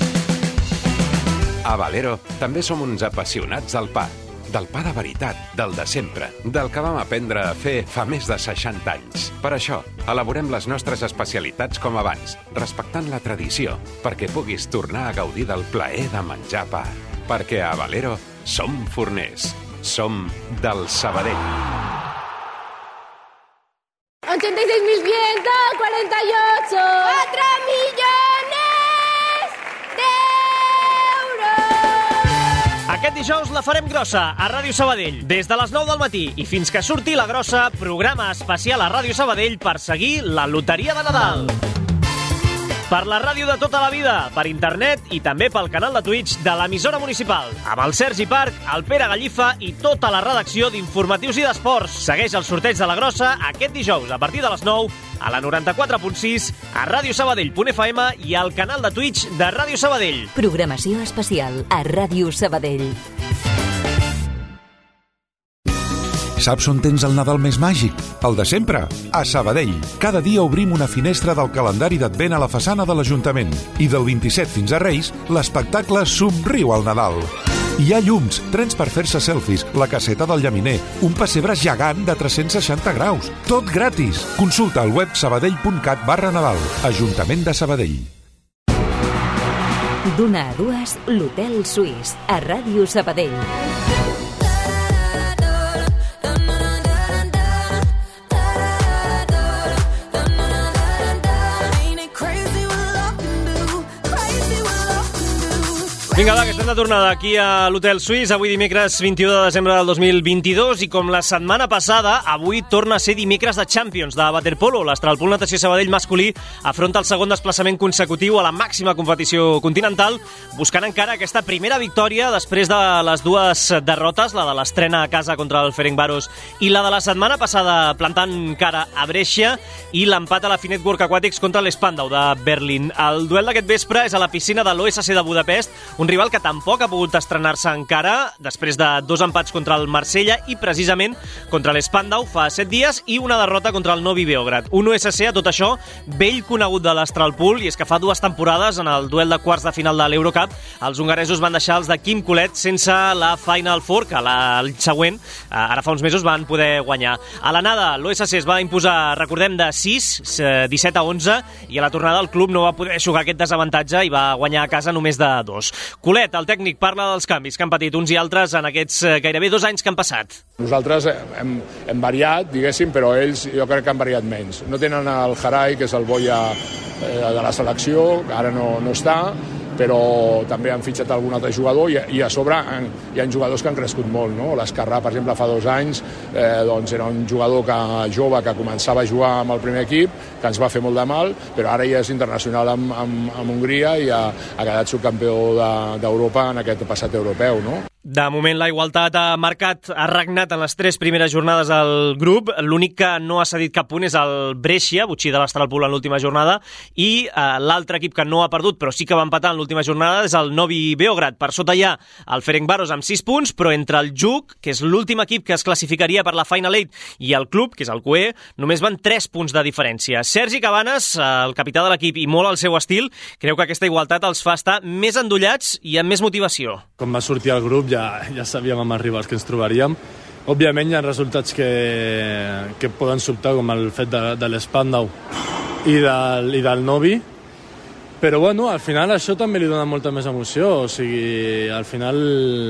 A Valero també som uns apassionats del pa. Del pa de veritat, del de sempre, del que vam aprendre a fer fa més de 60 anys. Per això, elaborem les nostres especialitats com abans, respectant la tradició, perquè puguis tornar a gaudir del plaer de menjar pa. Perquè a Valero som forners. Som del Sabadell. 86.148 4 millones de Aquest dijous la farem grossa a Ràdio Sabadell. Des de les 9 del matí i fins que surti la grossa, programa especial a Ràdio Sabadell per seguir la loteria de Nadal. Per la ràdio de tota la vida, per internet i també pel canal de Twitch de l'emissora municipal. Amb el Sergi Parc, el Pere Gallifa i tota la redacció d'informatius i d'esports. Segueix el sorteig de la grossa aquest dijous a partir de les 9 a la 94.6, a radiosabadell.fm i al canal de Twitch de Ràdio Sabadell. Programació especial a Ràdio Sabadell. Saps on tens el Nadal més màgic? El de sempre, a Sabadell. Cada dia obrim una finestra del calendari d'Advent a la façana de l'Ajuntament. I del 27 fins a Reis, l'espectacle Somriu al Nadal. Hi ha llums, trens per fer-se selfies, la caseta del llaminer, un pessebre gegant de 360 graus. Tot gratis. Consulta al web sabadell.cat/Nadal. Ajuntament de Sabadell. D'1 a 2, l'Hotel Suís, a Ràdio Sabadell. Crazy what love can do. Crazy what Vinga, va, que estem de tornada aquí a l'Hotel Suís, avui dimecres 21 de desembre del 2022, i com la setmana passada, avui torna a ser dimecres de Champions, de waterpolo. L'Astralpool Natació Sabadell masculí afronta el segon desplaçament consecutiu a la màxima competició continental, buscant encara aquesta primera victòria després de les dues derrotes, la de l'estrena a casa contra el Ferencváros i la de la setmana passada plantant cara a Brescia, i l'empat a la Finet Work Aquatics contra l'Spandau de Berlín. El duel d'aquest vespre és a la piscina de l'OSC de Budapest, un rival que tampoc ha pogut estrenar-se encara, després de 2 empats contra el Marsella i precisament contra l'Spandau fa 7 dies i una derrota contra el Novi Beograd. Un OSC, a tot això, vell conegut de l'Astralpool, i és que fa 2 temporades, en el duel de quarts de final de l'Eurocup, els hongaresos van deixar els de Kim Colet sense la Final Four, que l'any següent, ara fa uns mesos, van poder guanyar. A l'anada, l'OSC es va imposar, recordem, de 6, 17-11, i a la tornada el club no va poder jugar aquest desavantatge i va guanyar a casa només de 2. Colet, el tècnic, parla dels canvis que han patit uns i altres en aquests gairebé 2 anys que han passat. Nosaltres hem variat, diguéssim, però ells jo crec que han variat menys. No tenen el Haray, que és el boia de la selecció, ara no està, però també han fitxat algun altre jugador i a sobre hi ha jugadors que han crescut molt, no? L'Escarrà, per exemple, fa 2 anys doncs era un jugador jove que començava a jugar amb el primer equip, que ens va fer molt de mal, però ara ja és internacional amb Hongria i ha quedat subcampió d'Europa en aquest passat europeu, no? De moment la igualtat ha regnat en les 3 primeres jornades del grup. L'únic que no ha cedit cap punt és el Brescia, botxí de l'Astralpool en l'última jornada, i l'altre equip que no ha perdut però sí que va empatar en l'última jornada és el Novi Beograd. Per sota hi ha el Ferencváros amb 6 punts, però entre el Juk, que és l'últim equip que es classificaria per la Final 8, i el club, que és el CUE, només van 3 punts de diferència. Sergi Cabanes, el capità de l'equip i molt al seu estil, creu que aquesta igualtat els fa estar més endollats i amb més motivació. Com va sortir el grup ja sabíem amb els rivals que ens trobaríem. Òbviament hi ha resultats que poden sobtar, com el fet de l'Spandau i del Novi, però bueno, al final això també li dona molta més emoció, o sigui, al final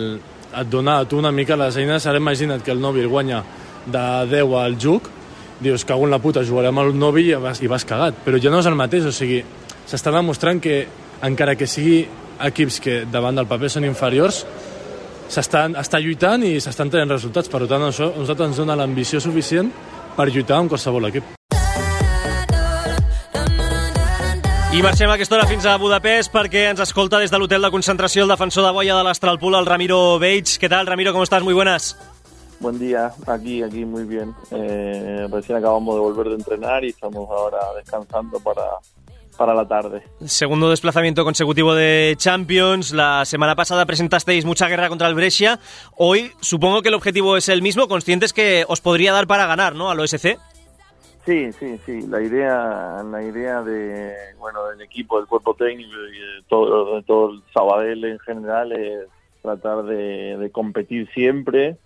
et dona a tu una mica les eines. Ara imagina't que el Novi el guanya de 10 al Juk, dius, cago en la puta, jugarem al Novi i vas cagat, però ja no és el mateix, o sigui, s'està demostrant que encara que sigui equips que davant del paper són inferiors, està lluitant i s'estan tenint resultats. Per tant, això a nosaltres ens dona l'ambició suficient per lluitar amb qualsevol equip. I marxem a aquesta hora fins a Budapest perquè ens escolta des de l'hotel de concentració el defensor de boia de l'Astralpool, el Ramiro Beig. ¿Qué tal, Ramiro? ¿Cómo estás? Muy buenas. Buen día, aquí muy bien. Recién acabamos de volver de entrenar y estamos ahora descansando para la tarde. Segundo desplazamiento consecutivo de Champions. La semana pasada presentasteis mucha guerra contra el Brescia. Hoy supongo que el objetivo es el mismo, conscientes que os podría dar para ganar, ¿no?, al OSC. Sí. La idea del equipo, del cuerpo técnico y de todo el Sabadell en general es tratar de competir siempre,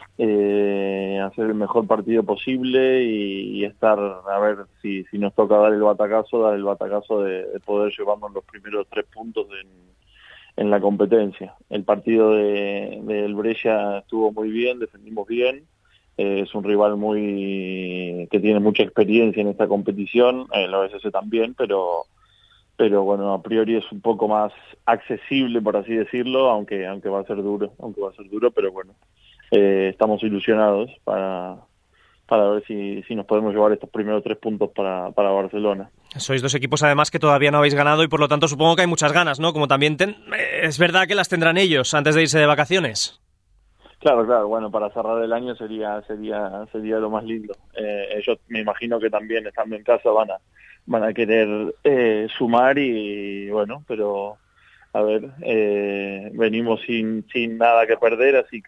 hacer el mejor partido posible y estar, a ver si nos toca dar el batacazo de poder llevarnos los primeros 3 puntos en la competencia. El partido del Brescia estuvo muy bien, defendimos bien, es un rival que tiene mucha experiencia en esta competición, el OSC también, pero bueno, a priori es un poco más accesible, por así decirlo, aunque va a ser duro, pero bueno. Estamos ilusionados para ver si nos podemos llevar estos primeros 3 puntos para Barcelona. Sois 2 equipos además que todavía no habéis ganado y por lo tanto supongo que hay muchas ganas, ¿no? Como también es verdad que las tendrán ellos antes de irse de vacaciones. Claro, bueno, para cerrar el año sería lo más lindo. Ellos me imagino que también estando en casa van a querer sumar y bueno, pero a ver, venimos sin nada que perder, así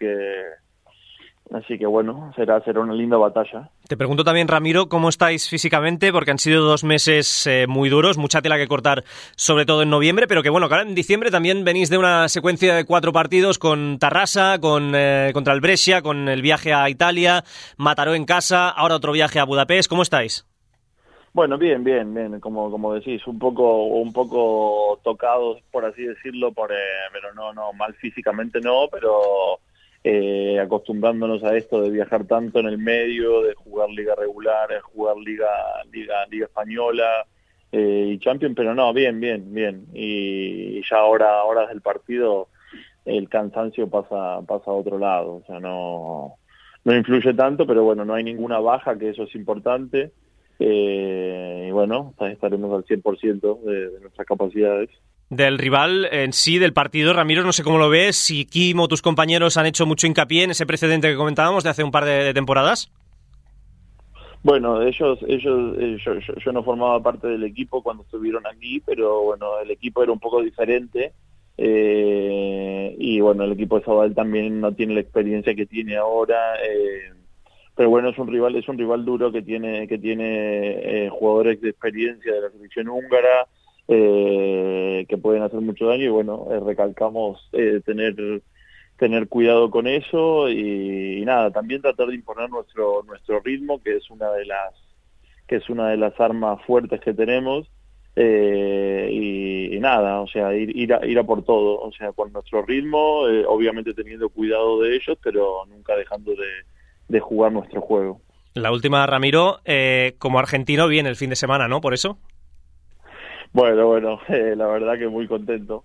que bueno, será una linda batalla. Te pregunto también, Ramiro, ¿cómo estáis físicamente? Porque han sido 2 meses muy duros, mucha tela que cortar, sobre todo en noviembre, pero que bueno, que ahora en diciembre también venís de una secuencia de 4 partidos con Tarrasa, contra el Brescia, con el viaje a Italia, Mataró en casa, ahora otro viaje a Budapest. ¿Cómo estáis? Bueno, bien, como decís, un poco tocados, por así decirlo, pero no mal físicamente no, pero acostumbrándonos a esto de viajar tanto en el medio, de jugar liga regular, jugar liga española, y Champions, pero no, bien. Y ya horas del partido el cansancio pasa a otro lado, o sea, no influye tanto, pero bueno, no hay ninguna baja, que eso es importante. Y bueno, estaremos al 100% de nuestras capacidades. Del rival en sí, del partido, Ramiro, no sé cómo lo ves, si Kim o tus compañeros han hecho mucho hincapié en ese precedente que comentábamos de hace un par de temporadas. Bueno, ellos yo no formaba parte del equipo cuando estuvieron aquí, pero bueno, el equipo era un poco diferente. Y bueno, el equipo de Sabadell también no tiene la experiencia que tiene ahora, pero bueno, es un rival duro que tiene jugadores de experiencia de la selección húngara, que pueden hacer mucho daño, y bueno, recalcamos tener cuidado con eso y nada, también tratar de imponer nuestro ritmo, que es una de las armas fuertes que tenemos. Y nada, o sea, ir a por todo, o sea, con nuestro ritmo, obviamente teniendo cuidado de ellos, pero nunca dejando de jugar nuestro juego. La última, Ramiro, como argentino viene el fin de semana, ¿no? Por eso. Bueno, la verdad que muy contento.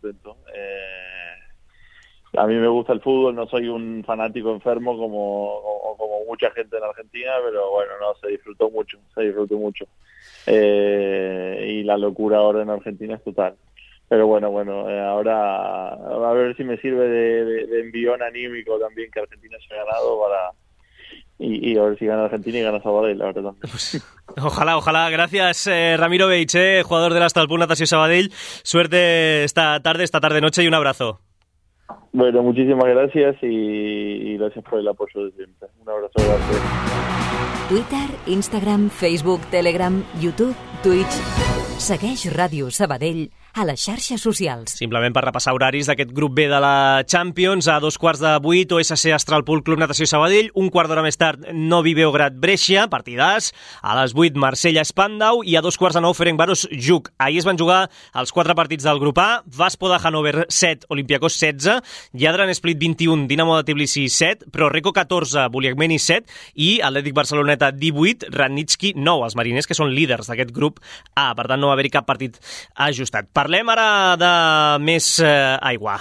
A mí me gusta el fútbol, no soy un fanático enfermo como mucha gente en Argentina, pero bueno, no, se disfrutó mucho. Y la locura ahora en Argentina es total. Pero bueno, ahora a ver si me sirve de envión anímico también que Argentina haya ganado y a ver si gana Argentina y gana Sabadell, la verdad. Pues, ojalá. Gracias, Ramiro Beitxe, jugador del Astalpul Natació Sabadell. Suerte esta tarde-noche y un abrazo. Bueno, muchísimas gracias y gracias por el apoyo de siempre. Un abrazo grande. Twitter, Instagram, Facebook, Telegram, YouTube, Twitch. Segueix Ràdio Sabadell a les xarxes socials. Simplement per repassar horaris d'aquest grup B de la Champions, a 2:15 OSC Astralpul Club Natació Sabadell, un quart d'hora més tard Novi Beograd Brescia, partidàs, a les 8 Marsella Spandau i a 8:45 Ferencváros Juc. Ahir es van jugar els 4 partits del grup A, Vaspoda Hannover 7, Olympiacos 16, Jadran Split 21, Dinamo de Tbilisi 7, Proreco 14, Buliagmeni 7 i Atlètic Barceloneta 18, Radnitsky 9, els mariners que són líders d'aquest grup A. Per tant, no va haver-hi cap partit ajustat. Parlem ara de més aigua.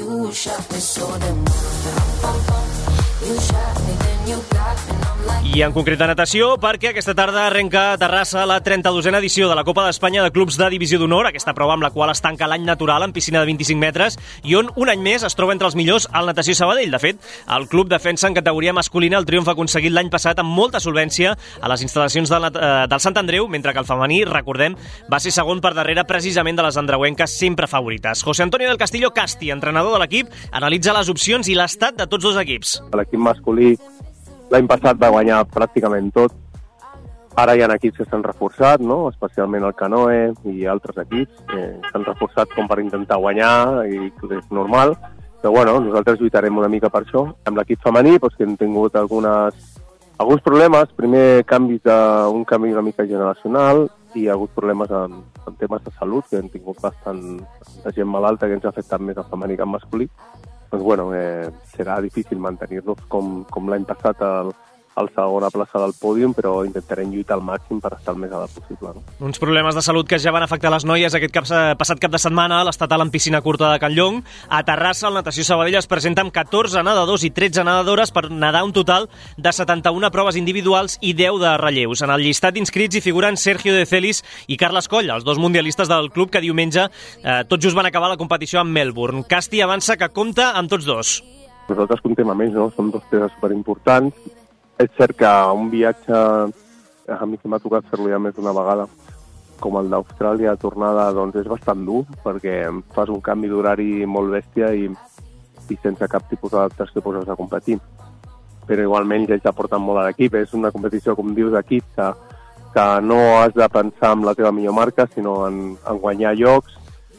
I en concret de natació, perquè aquesta tarda arrenca a Terrassa la 32a edició de la Copa d'Espanya de Clubs de Divisió d'Honor, aquesta prova amb la qual es tanca l'any natural en piscina de 25 metres i on un any més es troba entre els millors al Natació Sabadell. De fet, el club defensa en categoria masculina el triomf aconseguit l'any passat amb molta solvència a les instal·lacions del Sant Andreu, mentre que el femení, recordem, va ser segon per darrere precisament de les andreuenques sempre favorites. José Antonio del Castillo Casti, entrenador de l'equip, analitza les opcions i l'estat de tots dos equips. L'equip masculí l'any passat va guanyar pràcticament tot. Ara hi ha equips que s'han reforçat, no? Especialment el Canoe i altres equips s'han reforçat com per intentar guanyar, i és normal. Però bueno, nosaltres lluitarem una mica per això. Amb l'equip femení, doncs, que hem tingut alguns problemes. Primer, un canvi una mica generacional, i hi ha hagut problemes en temes de salut, que hem tingut bastanta gent malalta, que ens ha afectat més el femení que el masculí. Doncs bueno, serà difícil mantenir-nos com l'any passat al segona plaça del pòdium, però intentarem lluitar al màxim per estar el més a dalt possible. No? Uns problemes de salut que ja van afectar les noies aquest passat cap de setmana a l'estatal en piscina curta de Can Llong. A Terrassa, el Natació Sabadell es presenta amb 14 nedadors i 13 nedadores per nedar un total de 71 proves individuals i 10 de relleus. En el llistat d'inscrits hi figuren Sergio de Celis i Carles Coll, els dos mundialistes del club que diumenge tot just van acabar la competició a Melbourne. Casti avança que compta amb tots dos. Nosaltres comptem amb ells, no? Són dos peces superimportants. És cert que un viatge, a mi que m'ha tocat fer-lo ja més d'una vegada, com el d'Austràlia, tornada, doncs és bastant dur, perquè fas un canvi d'horari molt bèstia i sense cap tipus d'adaptació poses a competir. Però igualment ja ells aporten molt a l'equip. És una competició, com dius, d'equip, que no has de pensar en la teva millor marca, sinó en guanyar llocs.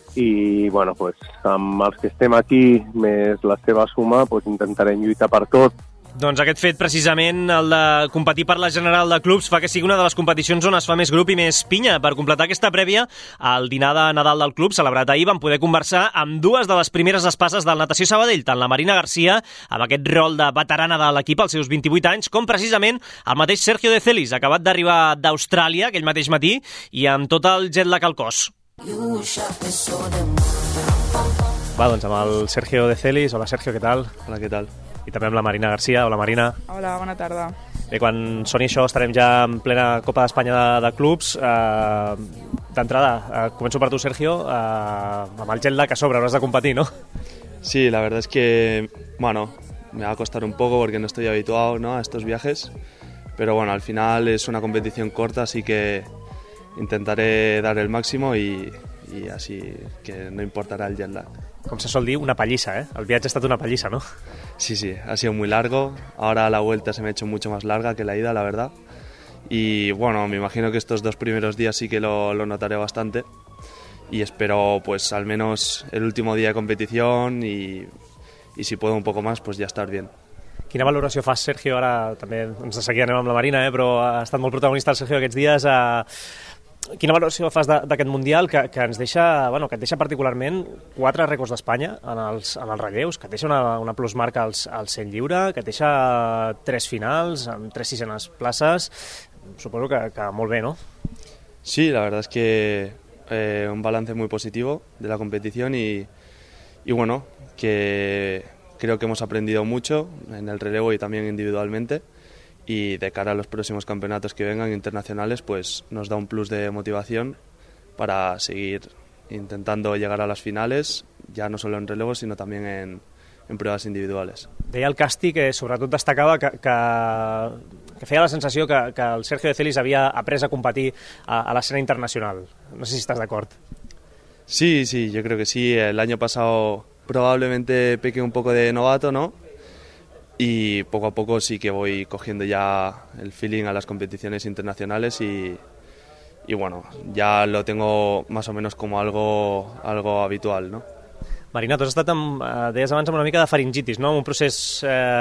I bueno, doncs, amb els que estem aquí, més la seva suma, doncs intentarem lluitar per tot, Doncs aquest fet, precisament, el de competir per la General de Clubs, fa que sigui una de les competicions on es fa més grup i més pinya. Per completar aquesta prèvia, al dinar de Nadal del club, celebrat ahir, vam poder conversar amb dues de les primeres espases del Natació Sabadell, tant la Marina Garcia, amb aquest rol de veterana de l'equip als seus 28 anys, com precisament el mateix Sergio De Celis, acabat d'arribar d'Austràlia aquell mateix matí i amb tot el jet lag al cos. Va, doncs amb el Sergio De Celis. Hola, Sergio, què tal? Hola, què tal? I també amb la Marina Garcia. Hola, Marina. Hola, bona tarda. Bé, quan soni això estarem ja en plena Copa d'Espanya de clubs. D'entrada, començo per tu, Sergio, amb el jet lag a sobre, hauràs de competir, ¿no? Sí, la verdad es que, bueno, me va a costar un poco porque no estoy habituado, ¿no?, a estos viajes, pero bueno, al final es una competición corta, así que intentaré dar el máximo y así que no importará el jet lag. Com se sol dir, una pallissa, ¿eh? El viatge ha estat una pallissa, ¿no? Sí, sí, ha sido muy largo. Ahora la vuelta se me ha hecho mucho más larga que la ida, la verdad. Y bueno, me imagino que estos 2 primeros días sí que lo notaré bastante. Y espero, pues, al menos el último día de competición y si puedo un poco más, pues ya estar bien. Quina valoració fas, Sergio? Ara també ens de seguida anem amb la Marina, però ha estat molt protagonista el Sergio aquests dies. Quina valoració fas d'aquest Mundial que ens deixa, bueno, que et deixa particularment 4 rècords d'Espanya en els relleus, que et deixa una plusmarca al 100 lliure, que et deixa 3 finals amb 3 sisenes places? Suposo que molt bé, ¿no? Sí, la verdad es que un balance muy positivo de la competición y bueno, que creo que hemos aprendido mucho en el relevo y también individualmente. Y de cara a los próximos campeonatos que vengan internacionales, pues nos da un plus de motivación para seguir intentando llegar a las finales, ya no solo en relevo, sino también en pruebas individuales. Deia el Casti que sobretot destacava que feia la sensació que el Sergio De Celis havia après a competir a l'escena internacional. No sé si estàs d'acord. Sí, yo creo que sí. El año pasado probablemente pequé un poco de novato, ¿no? Y poco a poco sí que voy cogiendo ya el feeling a las competiciones internacionales y bueno, ya lo tengo más o menos como algo habitual, ¿no? Marina, tu has estat, deies abans, amb una mica de faringitis, no? Un procés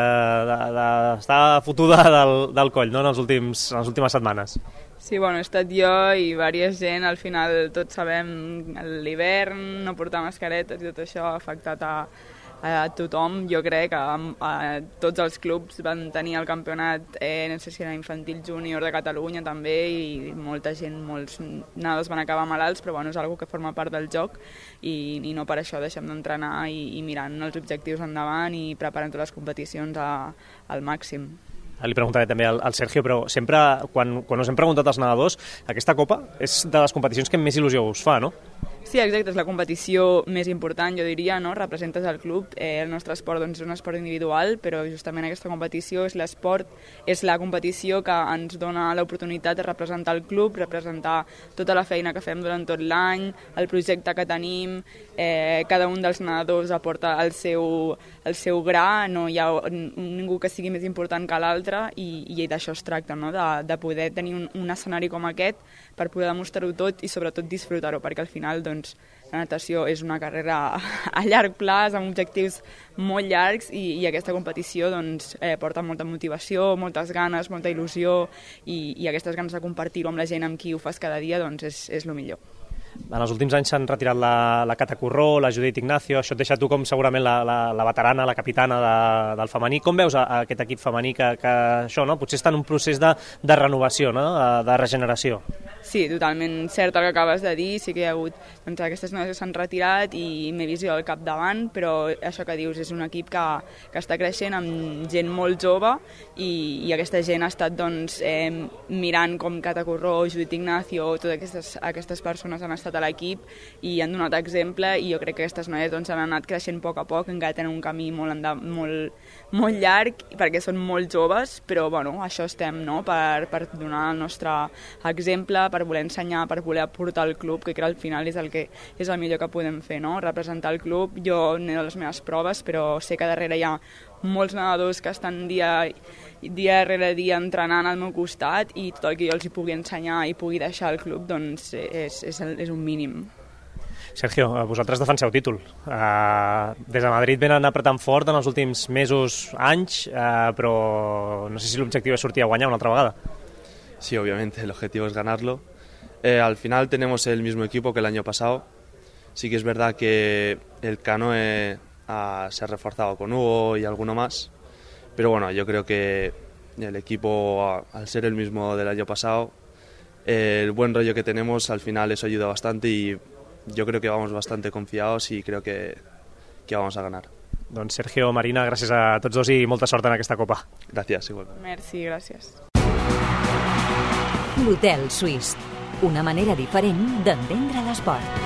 d'estar fotuda del coll, no?, en les últimes setmanes. Sí, bueno, he estat jo i diversa gent. Al final tots sabem l'hivern, no portar mascaretes i tot això ha afectat a tothom. Jo crec que tots els clubs van tenir el campionat, no sé si era infantil júnior de Catalunya també, i molta gent, molts nadadors van acabar malalts, però bueno, és una cosa que forma part del joc i no per això deixem d'entrenar i mirant els objectius endavant i preparant totes les competicions al màxim. Li preguntaré també al Sergio, però sempre, quan us hem preguntat als nedadors, aquesta Copa és de les competicions que més il·lusió us fa, no? Sí, exacte, és la competició més important, jo diria, no? Representes el club, el nostre esport doncs, és un esport individual, però justament aquesta competició és l'esport, és la competició que ens dona l'oportunitat de representar el club, representar tota la feina que fem durant tot l'any, el projecte que tenim, cada un dels nedadors aporta el seu gra, no hi ha ningú que sigui més important que l'altre i d'això es tracta, no? De poder tenir un escenari com aquest per poder demostrar-ho tot i sobretot disfrutar-ho, perquè al final doncs, la natació és una carrera a llarg plaç, amb objectius molt llargs i aquesta competició doncs, porta molta motivació, moltes ganes, molta il·lusió i aquestes ganes de compartir-ho amb la gent amb qui ho fas cada dia doncs és el millor. En els últims anys s'han retirat la Cata Corró, la Judit Ignacio, això et deixa tu com segurament la veterana, la capitana del femení. Com veus aquest equip femení que això, no? Potser està en un procés de renovació, no? De regeneració? Sí, totalment cert el que acabes de dir, sí que hi ha hagut doncs, aquestes noies que s'han retirat i m'he vist jo al capdavant, però això que dius és un equip que està creixent amb gent molt jove i aquesta gent ha estat doncs, mirant com Cata Corró, Judit Ignacio, totes aquestes persones han estat a l'equip i han donat exemple i jo crec que aquestes noies doncs, han anat creixent a poc, encara tenen un camí molt llarg perquè són molt joves, però bueno, això estem, no? per donar el nostre exemple, per voler ensenyar, per voler aportar al club, que al final és el millor que podem fer, no? Representar el club. Jo n'he de les meves proves, però sé que darrere hi ha molts nedadors que estan dia rere dia entrenant al meu costat i tot el que jo els hi pugui ensenyar i pugui deixar al club doncs és un mínim. Sergio, vosaltres defenseu títol. Des de Madrid venen apretant fort en els últims mesos, anys, però no sé si l'objectiu és sortir a guanyar una altra vegada. Sí, obviamente, el objetivo es ganarlo. Al final tenemos el mismo equipo que el año pasado. Sí que es verdad que el Canoe se ha reforzado con Hugo y alguno más, pero bueno, yo creo que el equipo, al ser el mismo del año pasado, el buen rollo que tenemos al final eso ayuda bastante y yo creo que vamos bastante confiados y creo que vamos a ganar. Doncs Sergio, Marina, gràcies a tots dos i molta sort en aquesta Copa. Gràcies, igual. Merci, gràcies. L'Hotel Suís, una manera diferent d'entendre l'esport.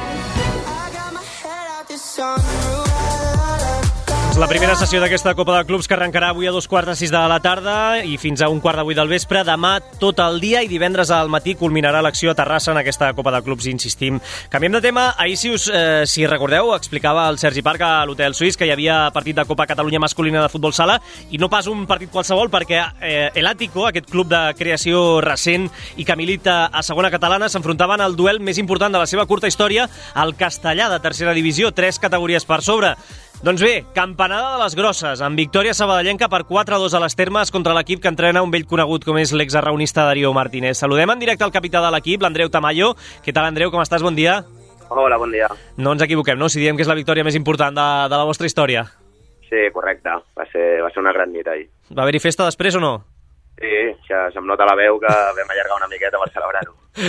La primera sessió d'aquesta Copa de Clubs que arrencarà avui a 2:45 de la tarda i fins a 1:15 del vespre. Demà tot el dia i divendres al matí culminarà l'acció a Terrassa en aquesta Copa de Clubs, insistim. Canviem de tema. Ahir, si recordeu, explicava el Sergi Parc a l'Hotel Suís que hi havia partit de Copa Catalunya masculina de futbol sala i no pas un partit qualsevol perquè el Àtico, aquest club de creació recent i que milita a segona catalana, s'enfrontaven al duel més important de la seva curta història, el Castellà de tercera divisió, 3 categories per sobre. Doncs bé, campanada de les grosses, amb victòria sabadellenca per 4-2 a les Termes contra l'equip que entrena un vell conegut com és l'exarraonista Darío Martínez. Saludem en directe al capità de l'equip, l'Andreu Tamayo. Què tal, Andreu? Com estàs? Bon dia. Hola, bon dia. No ens equivoquem, no? Si diem que és la victòria més important de la vostra història. Sí, correcte. Va ser una gran nit ahir. Va haver-hi festa després o no? Sí, ja se'm nota la veu que vam allargar una miqueta per celebrar-ho.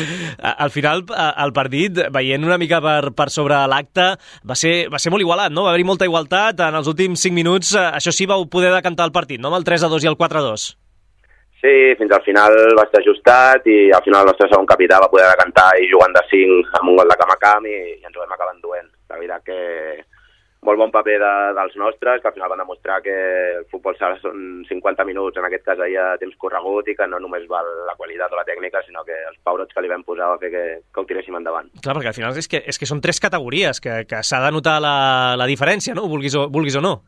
Al final, el partit, veient una mica per sobre l'acte, va ser molt igualat, no? Va haver-hi molta igualtat. En els últims 5 minuts, això sí, vau poder decantar el partit, no? Amb el 3-2 i el 4-2. Sí, fins al final va estar ajustat i al final el nostre segon capità va poder decantar i jugant de 5 amb un gol de camp a camp i ens ho vam acabar enduent. La veritat que molt bon paper dels nostres, que al final van demostrar que el futbol sala són 50 minuts, en aquest cas ahir a temps corregut, i que no només val la qualitat o la tècnica, sinó que els paurots que li vam posar va fer que ho tiréssim endavant. Clar, perquè al final és que són 3 categories, que s'ha de notar la diferència, no? Vulguis o no.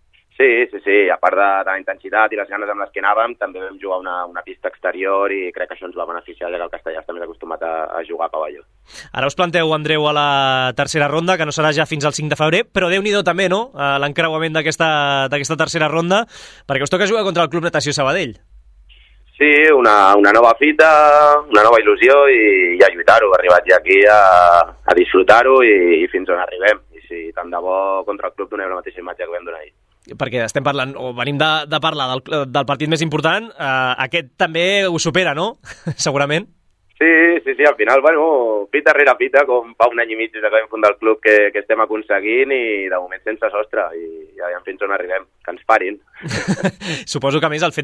Sí. A part de la intensitat i les ganes amb les que anàvem, també vam jugar una pista exterior i crec que això ens va beneficiar, ja que el Castellà està més acostumat a jugar a pavelló. Ara us planteu, Andreu, a la tercera ronda, que no serà ja fins al 5 de febrer, però Déu-n'hi-do també, no?, l'encreuament d'aquesta tercera ronda, perquè us toca jugar contra el Club Natació Sabadell. Sí, una nova fita, una nova il·lusió i a lluitar-ho. Arribat ja aquí a disfrutar-ho i fins on arribem. I si tant de bo contra el club donem la mateixa imatge que vam donar ahir. Perquè estem parlant, o venim de parlar del partit més important, aquest també ho supera, no? Segurament. Sí, al final, fita rere fita, com fa un any i mig des que vam fundar el club que estem aconseguint i de moment sense sostre, i ja veiem fins on arribem, que ens parin. Suposo que a més el fet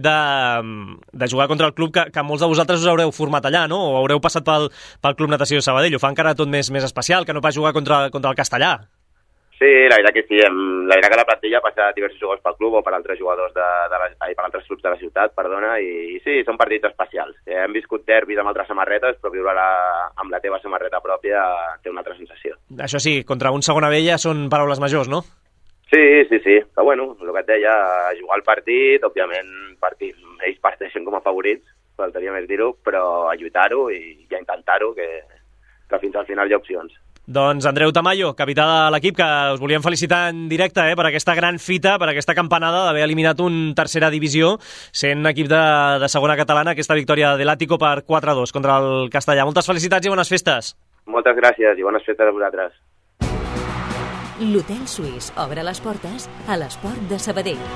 de jugar contra el club que molts de vosaltres us haureu format allà, no? O haureu passat pel Club Natació Sabadell, ho fa encara tot més especial, que no pas jugar contra el Castellà. Sí, la veritat que sí. La veritat que la plantilla ha passat diversos jugadors pel club o per altres jugadors per altres clubs de la ciutat, i sí, són partits especials. Hem viscut derbis amb altres samarretes, però viure-la amb la teva samarreta pròpia té una altra sensació. Això sí, contra un segona vella són paraules majors, no? Sí. Però el que et deia, jugar el partit, òbviament ells parteixen com a favorits, faltaria més dir-ho, però a lluitar-ho i a intentar-ho, que fins al final hi ha opcions. Doncs Andreu Tamayo, capità de l'equip, que us volíem felicitar en directe per aquesta gran fita, per aquesta campanada d'haver eliminat un tercera divisió, sent equip de segona catalana, aquesta victòria de l'Àtico per 4-2 contra el Castellà. Moltes felicitats i bones festes. Moltes gràcies i bones festes a vosaltres. L'Hotel Suís obre les portes a l'esport de Sabadell.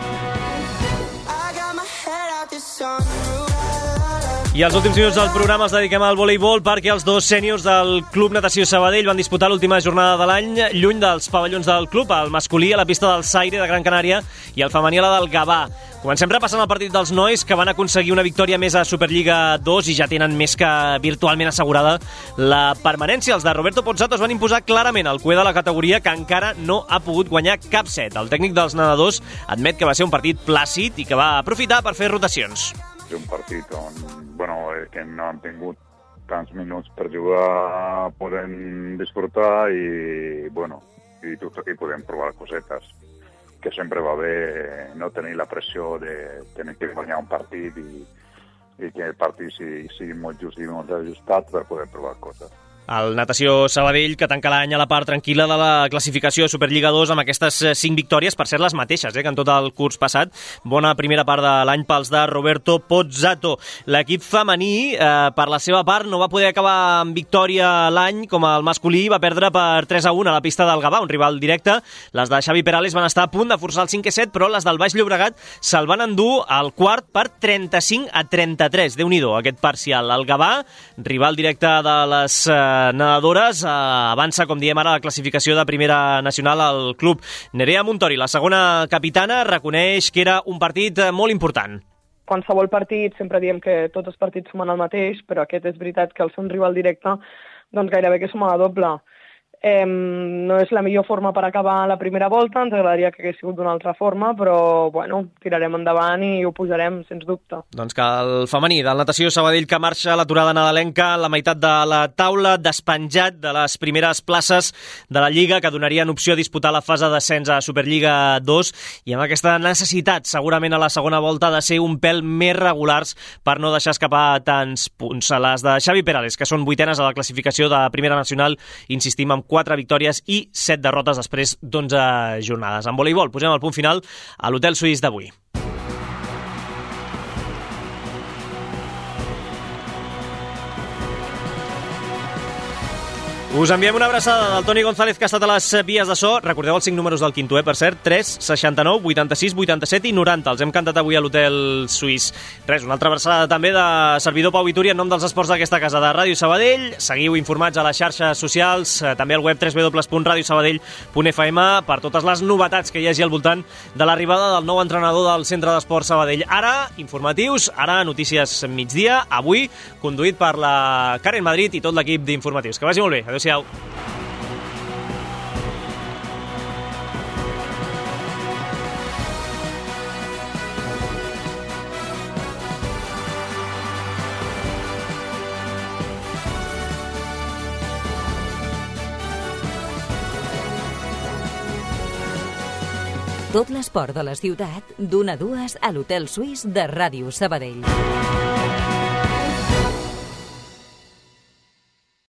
I els últims minuts del programa els dediquem al voleibol perquè els dos sèniors del Club Natació Sabadell van disputar l'última jornada de l'any lluny dels pavellons del club, el masculí a la pista del Saire de Gran Canària i el femení a la del Gavà. Comencem repassant el partit dels nois, que van aconseguir una victòria més a Superliga 2 i ja tenen més que virtualment assegurada la permanència. Els de Roberto Pozzato es van imposar clarament el cué de la categoria, que encara no ha pogut guanyar cap set. El tècnic dels nedadors admet que va ser un partit plàcid i que va aprofitar per fer rotacions. És un partit on que no han tingut tants minuts per jugar, podem disfrutar i podem provar cosetes, que sempre va bé no tenir la pressió de tenir que guanyar un partit i que el partit sigui molt just i molt ajustat per poder provar coses. El Natació Sabadell, que tanca l'any a la part tranquil·la de la classificació de Superliga 2 amb aquestes 5 victòries, per ser les mateixes que en tot el curs passat. Bona primera part de l'any pels de Roberto Pozzato. L'equip femení, per la seva part, no va poder acabar amb victòria l'any com el masculí, va perdre per 3-1 a la pista del Gavà, un rival directe. Les de Xavi Perales van estar a punt de forçar el 5-7, però les del Baix Llobregat se'l van endur al quart per 35-33. Déu-n'hi-do, aquest parcial. El Gavà, rival directe de les nedadores, avança, com diem ara, la classificació de primera nacional al club. Nerea Montori, la segona capitana, reconeix que era un partit molt important. Qualsevol partit, sempre diem que tots els partits sumen el mateix, però aquest és veritat que al ser un rival directe, doncs gairebé que suma la doble. No és la millor forma per acabar la primera volta, ens agradaria que hagués sigut d'una altra forma, però bueno, tirarem endavant i ho pujarem, sens dubte. Doncs que el femení del Natació Sabadell, que marxa a l'aturada nadalenca, la meitat de la taula, despenjat de les primeres places de la Lliga, que donarien opció a disputar la fase d'ascens a Superliga 2, i amb aquesta necessitat, segurament a la segona volta, de ser un pèl més regulars per no deixar escapar tants punts. A les de Xavi Perales, que són 8enes a la classificació de primera nacional, insistim, amb 4 victòries i 7 derrotes després d'11 jornades. En voleibol posem el punt final a l'Hotel Suís d'avui. Us enviem una abraçada del Toni González, que ha estat a les vies de so. Recordeu els 5 números del Quinto, per cert, 3, 69, 86, 87 i 90. Els hem cantat avui a l'Hotel Suís. Res, una altra abraçada també de servidor Pau Vituri en nom dels esports d'aquesta casa de Ràdio Sabadell. Seguiu informats a les xarxes socials, també al web www.radiosabadell.fm per totes les novetats que hi hagi al voltant de l'arribada del nou entrenador del Centre d'Esports Sabadell. Ara, informatius, ara notícies migdia, avui conduït per la Karen Madrid i tot l'equip d'informatius. Que vagi molt bé. Adéu-siau. Tot l'esport de la ciutat, d'1 a 2 a l'Hotel Suís de Ràdio Sabadell.